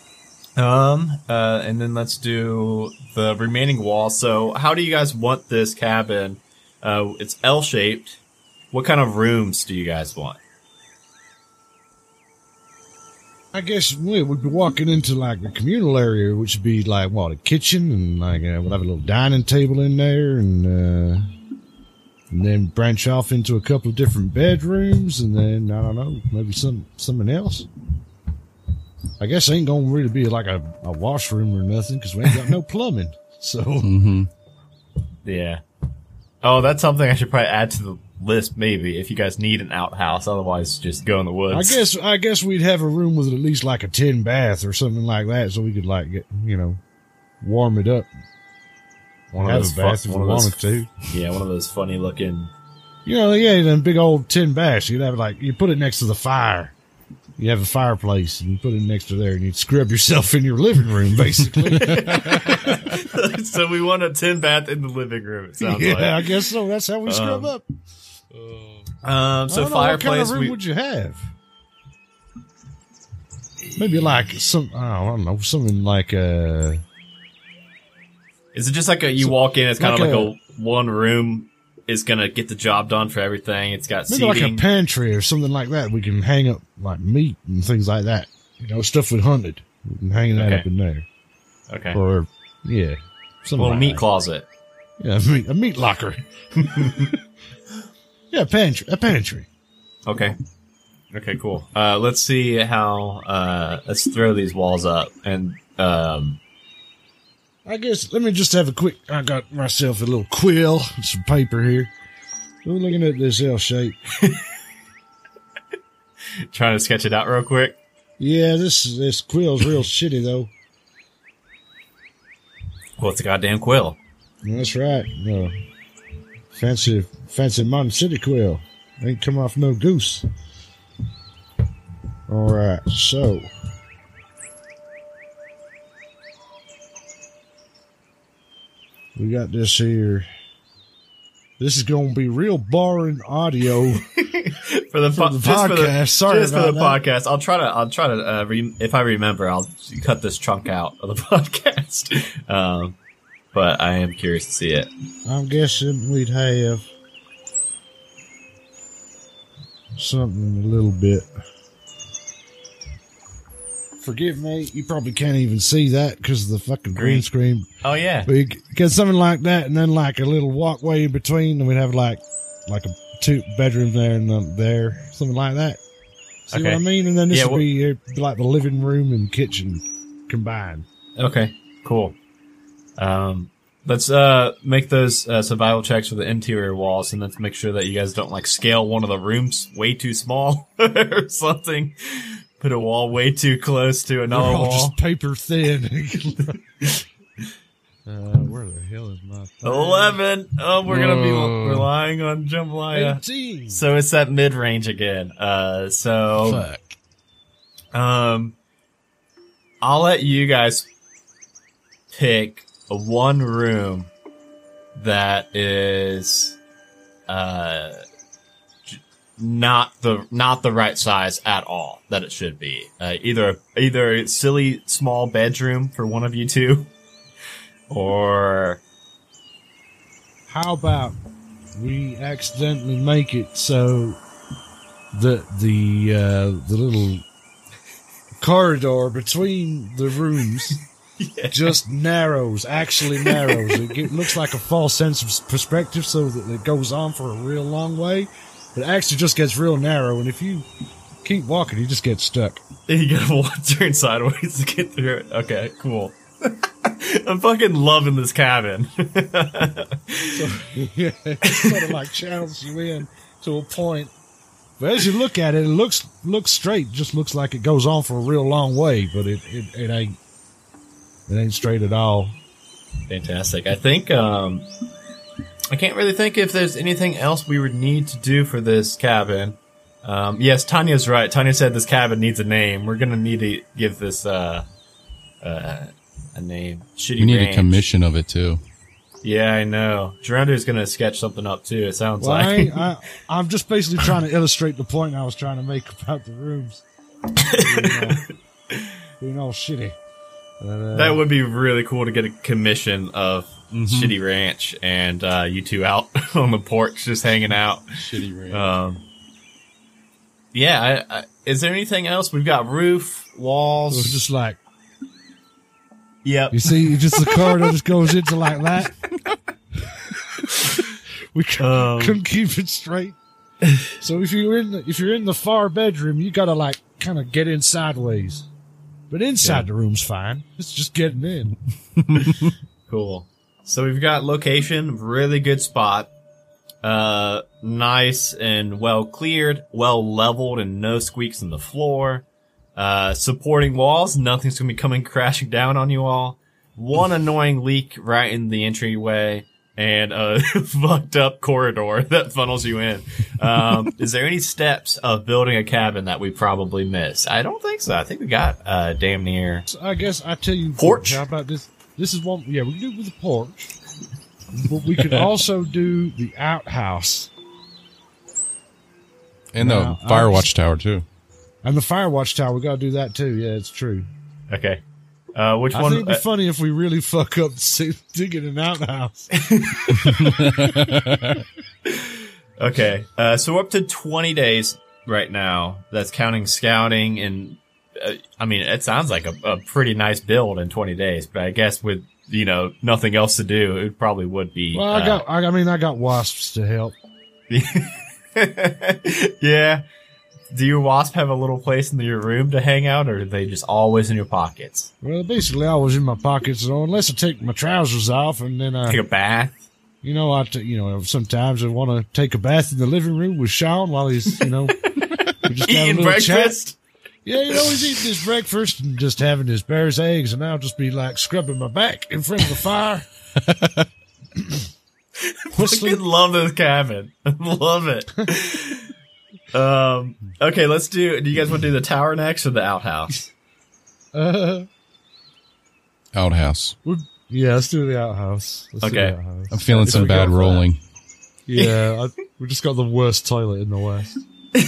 And then let's do the remaining wall. So how do you guys want this cabin? It's L-shaped. What kind of rooms do you guys want? I guess we'd be walking into like the communal area, which would be like a kitchen, and like we'll have a little dining table in there, and then branch off into a couple of different bedrooms, and then I don't know, maybe something else. I guess ain't gonna really be like a washroom or nothing because we ain't got no plumbing. So yeah. Oh, that's something I should probably add to the list, maybe, if you guys need an outhouse. Otherwise, just go in the woods. I guess we'd have a room with at least like a tin bath or something like that, so we could like get warm it up. Have a bath if we wanted to. Yeah, one of those funny looking. Them big old tin baths. You'd have you put it next to the fire. You have a fireplace, and you put it next to there, and you'd scrub yourself in your living room, basically. So we want a tin bath in the living room, it sounds like. Yeah, I guess so. That's how we scrub up. So fireplace. What kind of room would you have? Maybe like I don't know, something like Is it just like you walk in, it's kind of like a one room is going to get the job done for everything. It's got maybe seating. like a pantry or something like that. We can hang up like meat and things like that. Stuff we hunted. We can hang that up in there. Okay. Or, something a little like meat that. closet. Yeah, a meat locker. Yeah, a pantry. Okay. Okay, cool. Let's see how, let's throw these walls up and, I guess, let me just have I got myself a little quill and some paper here. So we're looking at this L shape. Trying to sketch it out real quick. Yeah, this quill's real shitty though. Well, it's a goddamn quill. That's right. Fancy Mountain City quill. Ain't come off no goose. Alright, so. We got this here. This is going to be real boring audio for the podcast. Sorry just about for the podcast. I'll try to. If I remember, I'll cut this chunk out of the podcast. But I am curious to see it. I'm guessing we'd have something a little bit. Forgive me, you probably can't even see that because of the fucking green screen. Oh yeah, we get something like that, and then like a little walkway in between, and we'd have like a 2 bedrooms there and there, something like that. See what I mean? And then this would be like the living room and kitchen combined. Okay, cool. Let's make those survival checks for the interior walls, and let's make sure that you guys don't like scale one of the rooms way too small or something. Put a wall way too close to another wall. Just paper thin. Where the hell is my thing? 11. Oh, we're going to be relying on jambalaya. 18. So it's that mid-range again. Fuck. I'll let you guys pick one room that is, not the right size at all that it should be. Either a silly small bedroom for one of you two, or how about we accidentally make it so the little corridor between the rooms just actually narrows. It looks like a false sense of perspective so that it goes on for a real long way. It actually just gets real narrow, and if you keep walking, you just get stuck. You gotta turn sideways to get through it. Okay, cool. I'm fucking loving this cabin. It sort of like channels you in to a point. But as you look at it, it looks straight. It just looks like it goes on for a real long way, but it ain't straight at all. Fantastic. I think, I can't really think if there's anything else we would need to do for this cabin. Yes, Tanya's right. Tanya said this cabin needs a name. We're gonna need to give this, a name. Shitty We need Ranch. a commission of it too. Yeah, I know. Geronder's gonna sketch something up too, it sounds like. I'm just basically trying to illustrate the point I was trying to make about the rooms. Being all shitty. That would be really cool to get a commission of Shitty Ranch and you two out on the porch just hanging out. Shitty ranch. yeah, is there anything else? We've got roof, It was walls. just like, Yep. you see, just the corridor just goes into like that. We couldn't keep it straight. So if you're in the far bedroom, you gotta like kind of get in sideways. But inside the room's fine. It's just getting in. Cool. So we've got location, really good spot. Nice and well cleared, well leveled, and no squeaks in the floor. Supporting walls, nothing's gonna be coming crashing down on you all. One annoying leak right in the entryway, and a fucked up corridor that funnels you in. Is there any steps of building a cabin that we probably missed? I don't think so. I think we got damn near. So I guess I tell you, Porch? how about this? This is one. Yeah, we can do it with the porch, but we could also do the outhouse And Now, the Firewatch Tower, too. and the Firewatch tower. We got to do that too. Yeah, it's true. Okay. Which I one? think it'd be funny if we really fuck up digging an outhouse. Okay. So we're up to 20 days right now. That's counting scouting and, I mean, it sounds like a pretty nice build in 20 days, but I guess with, nothing else to do, it probably would be. Well, I got wasps to help. Yeah. Do your wasp have a little place in your room to hang out, or are they just always in your pockets? Well, basically, I was in my pockets, so unless I take my trousers off, and then Take a bath? sometimes I want to take a bath in the living room with Sean while he's, we just have a Eating little breakfast? chat. Yeah, he's eating his breakfast and just having his bear's eggs, and I'll just be like scrubbing my back in front of the fire. I love this cabin. Love it. Okay, let's do you guys want to do the tower next or the outhouse? Outhouse. Yeah, let's do the outhouse. Let's do Okay. the outhouse. I'm feeling some we bad go for rolling. Yeah, we just got the worst toilet in the West.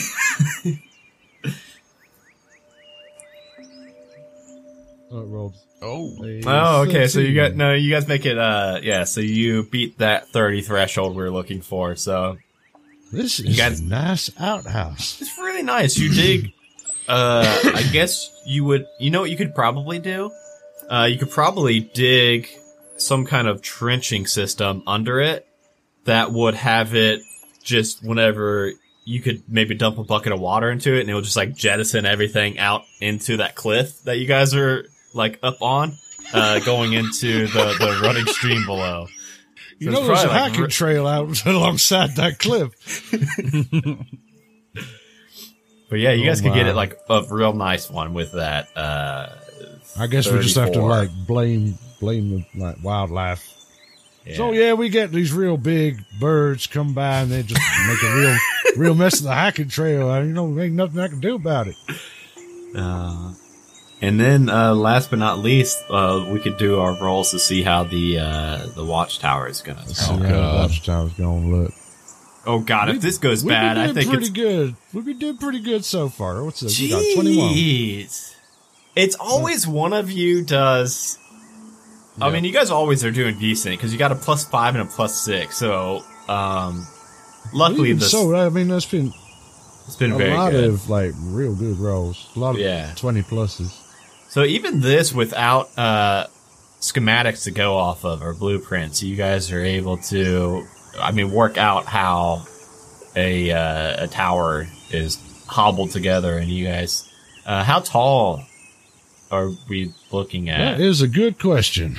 Oh, it rolled. Oh. Oh, okay, so you 13. guys make it, so you beat that 30 threshold we were looking for, so. This is guys- a nice outhouse. It's really nice. You dig, I guess you would, what you could probably do? You could probably dig some kind of trenching system under it that would have it just whenever you could maybe dump a bucket of water into it and it will just like jettison everything out into that cliff that you guys are like up on, going into the running stream below. You So know, it's there's a probably like hiking trail out alongside that cliff. But yeah, you guys could get my. it like a real nice one with that, I guess we just have to 34. like blame the like wildlife. Yeah. So yeah, we get these real big birds come by and they just make a real mess of the hiking trail. Ain't nothing I can do about it. And then, last but not least, we could do our rolls to see how the watchtower is gonna See how go. the God. watchtower's gonna look. Oh god, if this goes We've bad, been I doing think pretty it's... good. We've been doing pretty good so far. What's this? We got 21. Jeez. It's always one of you does... I mean, you guys always are doing decent, because you got a +5 and a +6, so, luckily Even this... so, I mean, that's been it's been a very lot good. of like real good rolls. A lot of Yeah. 20 pluses. So even this without schematics to go off of or blueprints, you guys are able to, work out how a tower is hobbled together. And you guys, how tall are we looking at? That is a good question.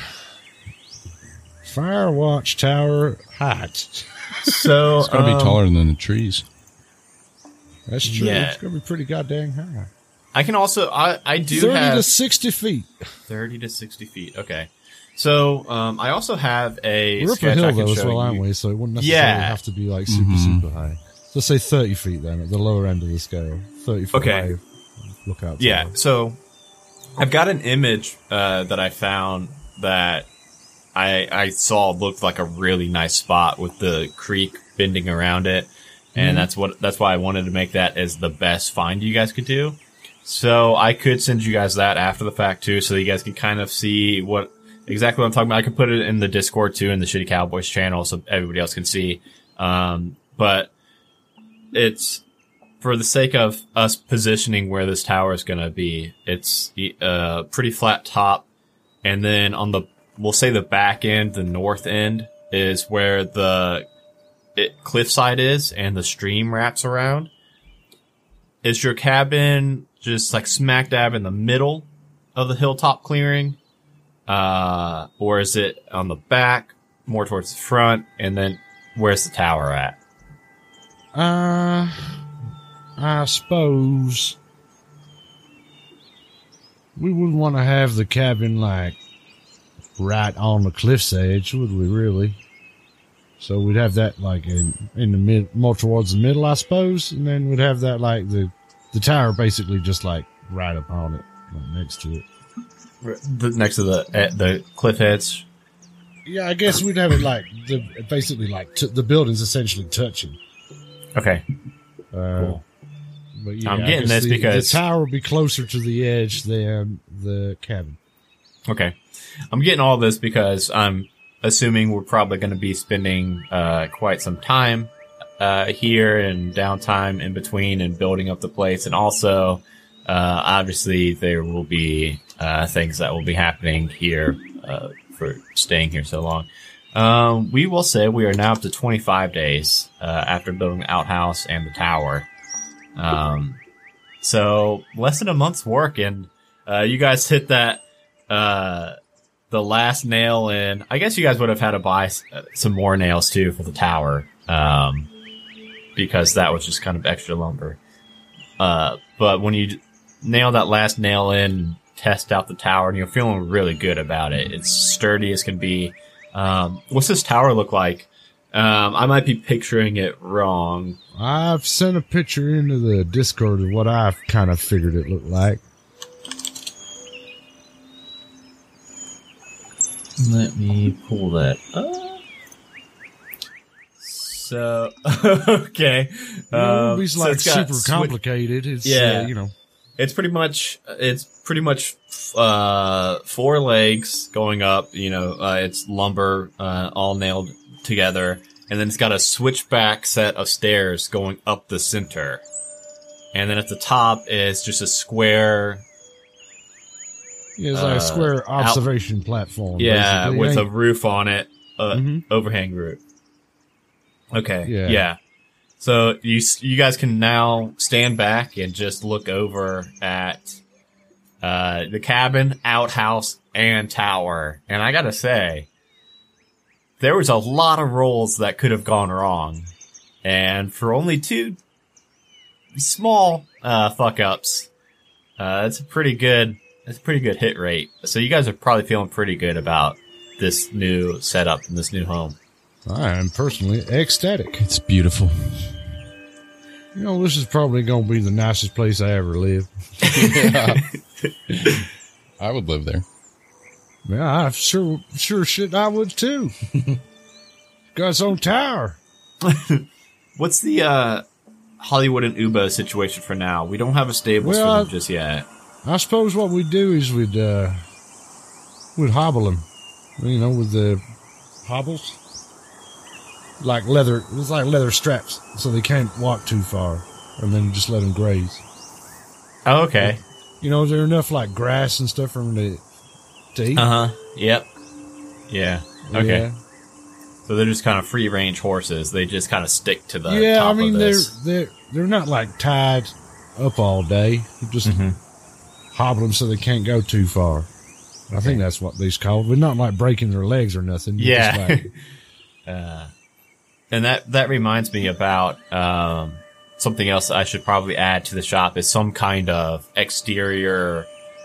Firewatch tower height. So It's got to be taller than the trees. That's true. Yeah. It's gonna be pretty goddamn high. I can also, I do 30 have to 60 feet. 30 to 60 feet. Okay. So, I also have a We're up a sketch I hill can though as show well, aren't you. we? So it wouldn't necessarily Yeah. have to be like super high. Let's say 30 feet then, at the lower end of the scale. 30 foot Okay. high lookout Yeah, tower. so I've got an image that I found that I saw looked like a really nice spot with the creek bending around it, and that's why I wanted to make that as the best find you guys could do. So I could send you guys that after the fact too, so you guys can kind of see exactly what I'm talking about. I could put it in the Discord too, in the Shitty Cowboys channel, so everybody else can see. But it's for the sake of us positioning where this tower is going to be, it's a pretty flat top. And then on we'll say the back end, the north end, is where the cliffside is and the stream wraps around. Is your cabin just like smack dab in the middle of the hilltop clearing? Or is it on the back, more towards the front? And then where's the tower at? I suppose we wouldn't want to have the cabin like right on the cliff's edge, would we really? So we'd have that like in the mid, more towards the middle, I suppose, and then we'd have that like the tower basically just like right upon it, like next to it. Next to the cliff edge. Yeah, I guess we'd have it like basically like the building's essentially touching. Okay. Cool. But yeah, I'm getting this because the tower would be closer to the edge than the cabin. Okay. I'm getting all this because I'm assuming we're probably going to be spending quite some time here and downtime in between and building up the place. And also, obviously, there will be things that will be happening here for staying here so long. We will say we are now up to 25 days after building the outhouse and the tower. So less than a month's work, and you guys hit that the last nail in. I guess you guys would have had to buy some more nails too for the tower, because that was just kind of extra lumber. But when you nail that last nail in, test out the tower, and you're feeling really good about it. It's sturdy as can be. What's this tower look like? I might be picturing it wrong. I've sent a picture into the Discord of what I've kind of figured it looked like. Let me pull that up. So, okay. It's like so super complicated. It's, yeah. You know. It's pretty much 4 legs going up, it's lumber, all nailed together. And then it's got a switchback set of stairs going up the center. And then at the top is just a square. Yeah, it's like a square observation platform. Yeah, basically. with a roof on it, overhang roof. Okay, yeah. So you guys can now stand back and just look over at the cabin, outhouse, and tower. And I gotta say, there was a lot of rolls that could have gone wrong. And for only 2 small fuck-ups, that's a pretty good hit rate. So you guys are probably feeling pretty good about this new setup and this new home. I am personally ecstatic. It's beautiful. This is probably going to be the nicest place I ever live. I would live there. Yeah, I sure shit I would too. Got its own tower. What's the Hollywood and Ubo situation for now? We don't have a stables for them just yet. I suppose what we'd do is we'd hobble them, with the hobbles. Like leather, it's like leather straps, so they can't walk too far, and then just let them graze. Oh, okay. Is there enough like grass and stuff for them to eat? Yep. Yeah. Okay. Yeah. So they're just kind of free range horses. They just kind of stick to the yeah. top I mean, of this. they're not like tied up all day. You just hobble them so they can't go too far. Okay. I think that's what these called. But not like breaking their legs or nothing. Yeah. Just like, and that reminds me about something else I should probably add to the shop is some kind of exterior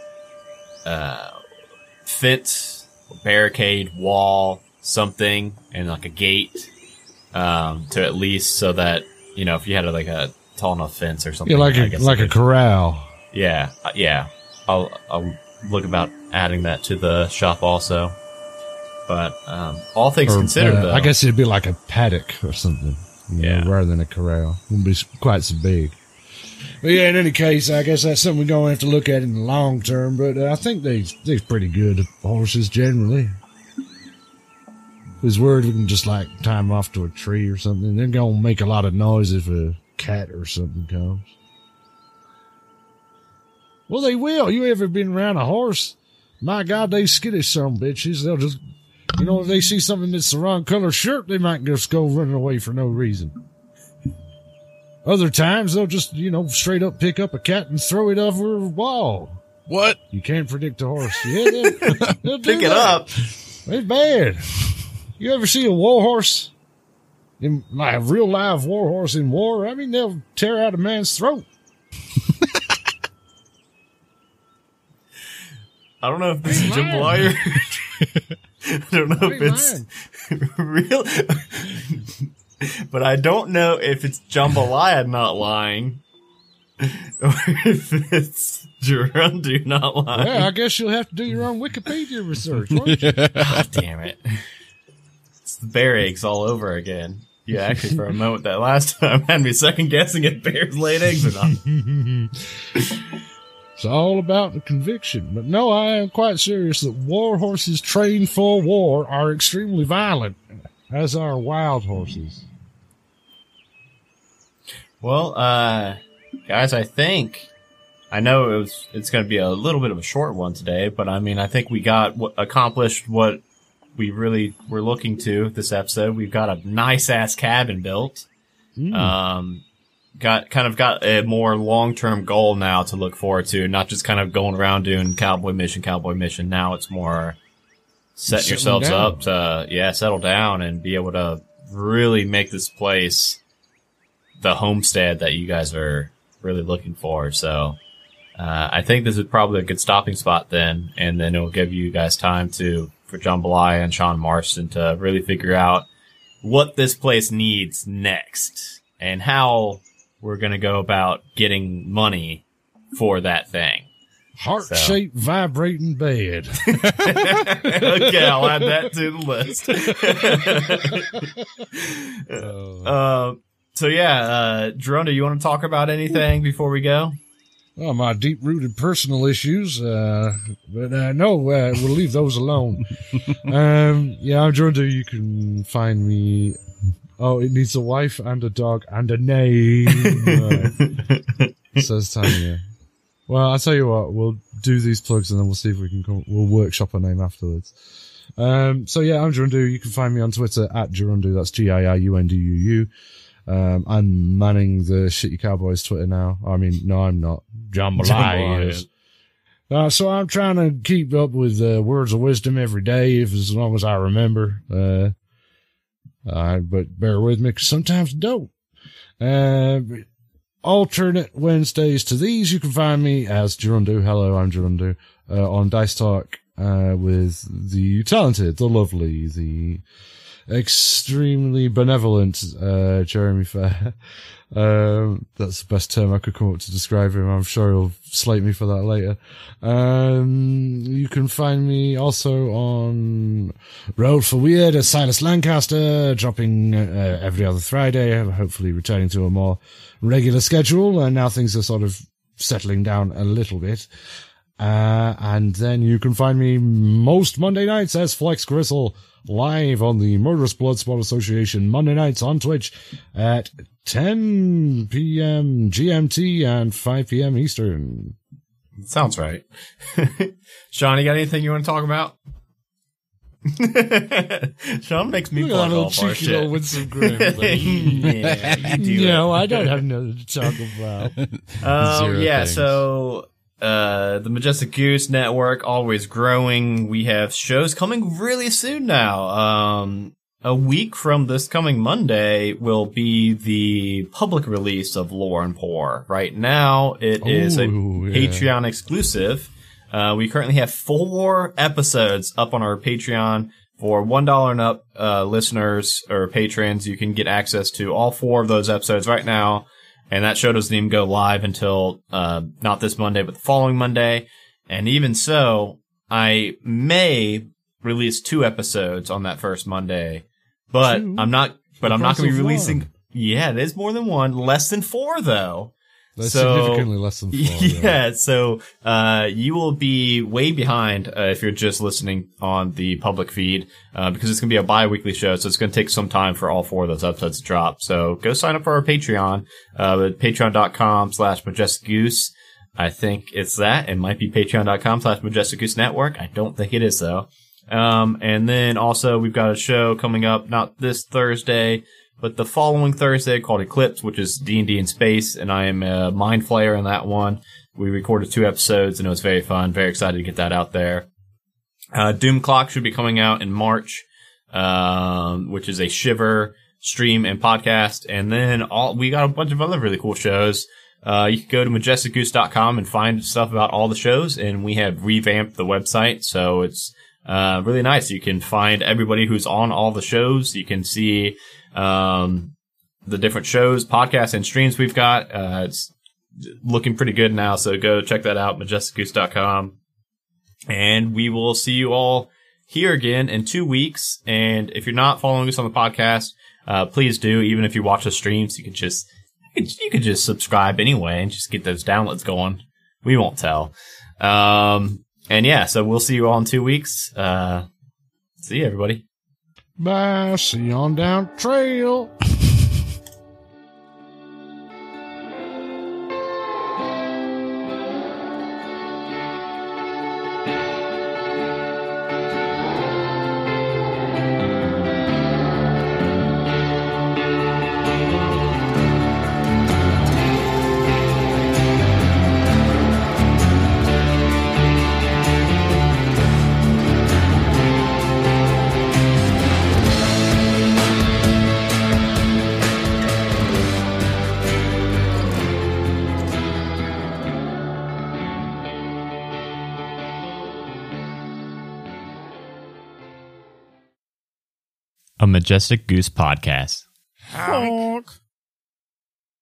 fence, barricade, wall, something, and like a gate to at least so that if you had like a tall enough fence or something. Yeah, like a corral. Yeah, yeah. I'll look about adding that to the shop also. But all things considered, though, I guess it'd be like a paddock or something, rather than a corral. Wouldn't be quite so big. But yeah, in any case, I guess that's something we're going to have to look at in the long term. But I think they're pretty good horses generally. If it's worried, we can just like tie them off to a tree or something. They're going to make a lot of noise if cat or something comes. Well, they will. You ever been around a horse? My God, they skittish some bitches. They'll just, if they see something that's the wrong color shirt, they might just go running away for no reason. Other times, they'll just, straight up pick up a cat and throw it over a wall. What? You can't predict a horse. Yeah, they'll Pick it up. It's bad. You ever see a war horse? Like a real live war horse in war? I mean, they'll tear out a man's throat. I don't know if this is jambalaya. I don't know if it's real. But I don't know if it's jambalaya not lying. Or if it's Gerundu not lying. Yeah, I guess you'll have to do your own Wikipedia research, won't you? Oh, damn it. It's the bear eggs all over again. Yeah, actually, for a moment that last time had me second guessing if bears laid eggs or not. It's all about the conviction. But no, I am quite serious that war horses trained for war are extremely violent, as are wild horses. Well, guys, I know it's going to be a little bit of a short one today, but I mean, I think we accomplished what we really were looking to this episode. We've got a nice ass cabin built. Got a more long-term goal now to look forward to, not just kind of going around doing cowboy mission. Now it's more setting yourselves up to, settle down and be able to really make this place the homestead that you guys are really looking for. So, I think this is probably a good stopping spot then, and then it'll give you guys time for Jambalaya and Sean Marston to really figure out what this place needs next and how we're going to go about getting money for that thing. Heart-shaped vibrating bed. Okay, I'll add that to the list. Gerundu, you want to talk about anything before we go? Well, my deep-rooted personal issues, but no, we'll leave those alone. I'm Gerundu. You can find me. Oh, it needs a wife and a dog and a name. Says Tanya. Well, I'll tell you what, we'll do these plugs and then we'll see if we can we'll workshop a name afterwards. I'm Gerundu. You can find me on Twitter at Gerundu. That's GIIUNDUU. I'm manning the Shitty Cowboys Twitter now. I mean, no, I'm not. Jambalaya is. So I'm trying to keep up with words of wisdom every day, as long as I remember. But bear with me, 'cause sometimes I don't. Alternate Wednesdays to these, you can find me as Gerundu. Hello, I'm Gerundu. On Dice Talk, with the talented, the lovely, the extremely benevolent, Jeremy Fair. That's the best term I could come up to describe him. I'm sure he'll slate me for that later. You can find me also on Roll for Weird as Silas Lancaster, dropping every other Friday, hopefully returning to a more regular schedule, and now things are sort of settling down a little bit. And then you can find me most Monday nights as Flex Gristle, live on the Murderous Bloodsport Association Monday nights on Twitch at 10 p.m. GMT and 5 p.m. Eastern. Sounds right. Sean, you got anything you want to talk about? Sean makes me plug all of our shit. With some grim. Yeah, you do. No, I don't have nothing to talk about. So the Majestic Goose Network, always growing. We have shows coming really soon now. A week from this coming Monday will be the public release of Lore and Pour. Right now, it is a Patreon exclusive. We currently have 4 episodes up on our Patreon. For $1 and up listeners or patrons, you can get access to all 4 of those episodes right now. And that show doesn't even go live until not this Monday, but the following Monday. And even so, I may release 2 episodes on that first Monday. But I'm not going to be releasing. Yeah, it is more than 1. Less than 4 though. That's So- significantly less than 4. Yeah, so you will be way behind if you're just listening on the public feed because it's going to be a bi-weekly show, so it's going to take some time for all 4 of those episodes to drop. So go sign up for our Patreon at patreon.com/majesticgoose. I think it's that. It might be patreon.com/majesticgoose network. I don't think it is, though. And then also we've got a show coming up, not this Thursday, but the following Thursday called Eclipse, which is D&D in space, and I am a Mind Flayer in that one. We recorded 2 episodes, and it was very fun. Very excited to get that out there. Doom Clock should be coming out in March, which is a Shiver stream and podcast. And then we got a bunch of other really cool shows. You can go to majesticgoose.com and find stuff about all the shows, and we have revamped the website, so it's really nice. You can find everybody who's on all the shows. You can see the different shows, podcasts, and streams we've got. It's looking pretty good now, so go check that out, majesticgoose.com. And we will see you all here again in 2 weeks. And if you're not following us on the podcast, please do. Even if you watch the streams, you can just subscribe anyway and just get those downloads going. We won't tell. And yeah, so we'll see you all in 2 weeks. See you, everybody. Bye. See you on down trail. A Majestic Goose podcast. Honk.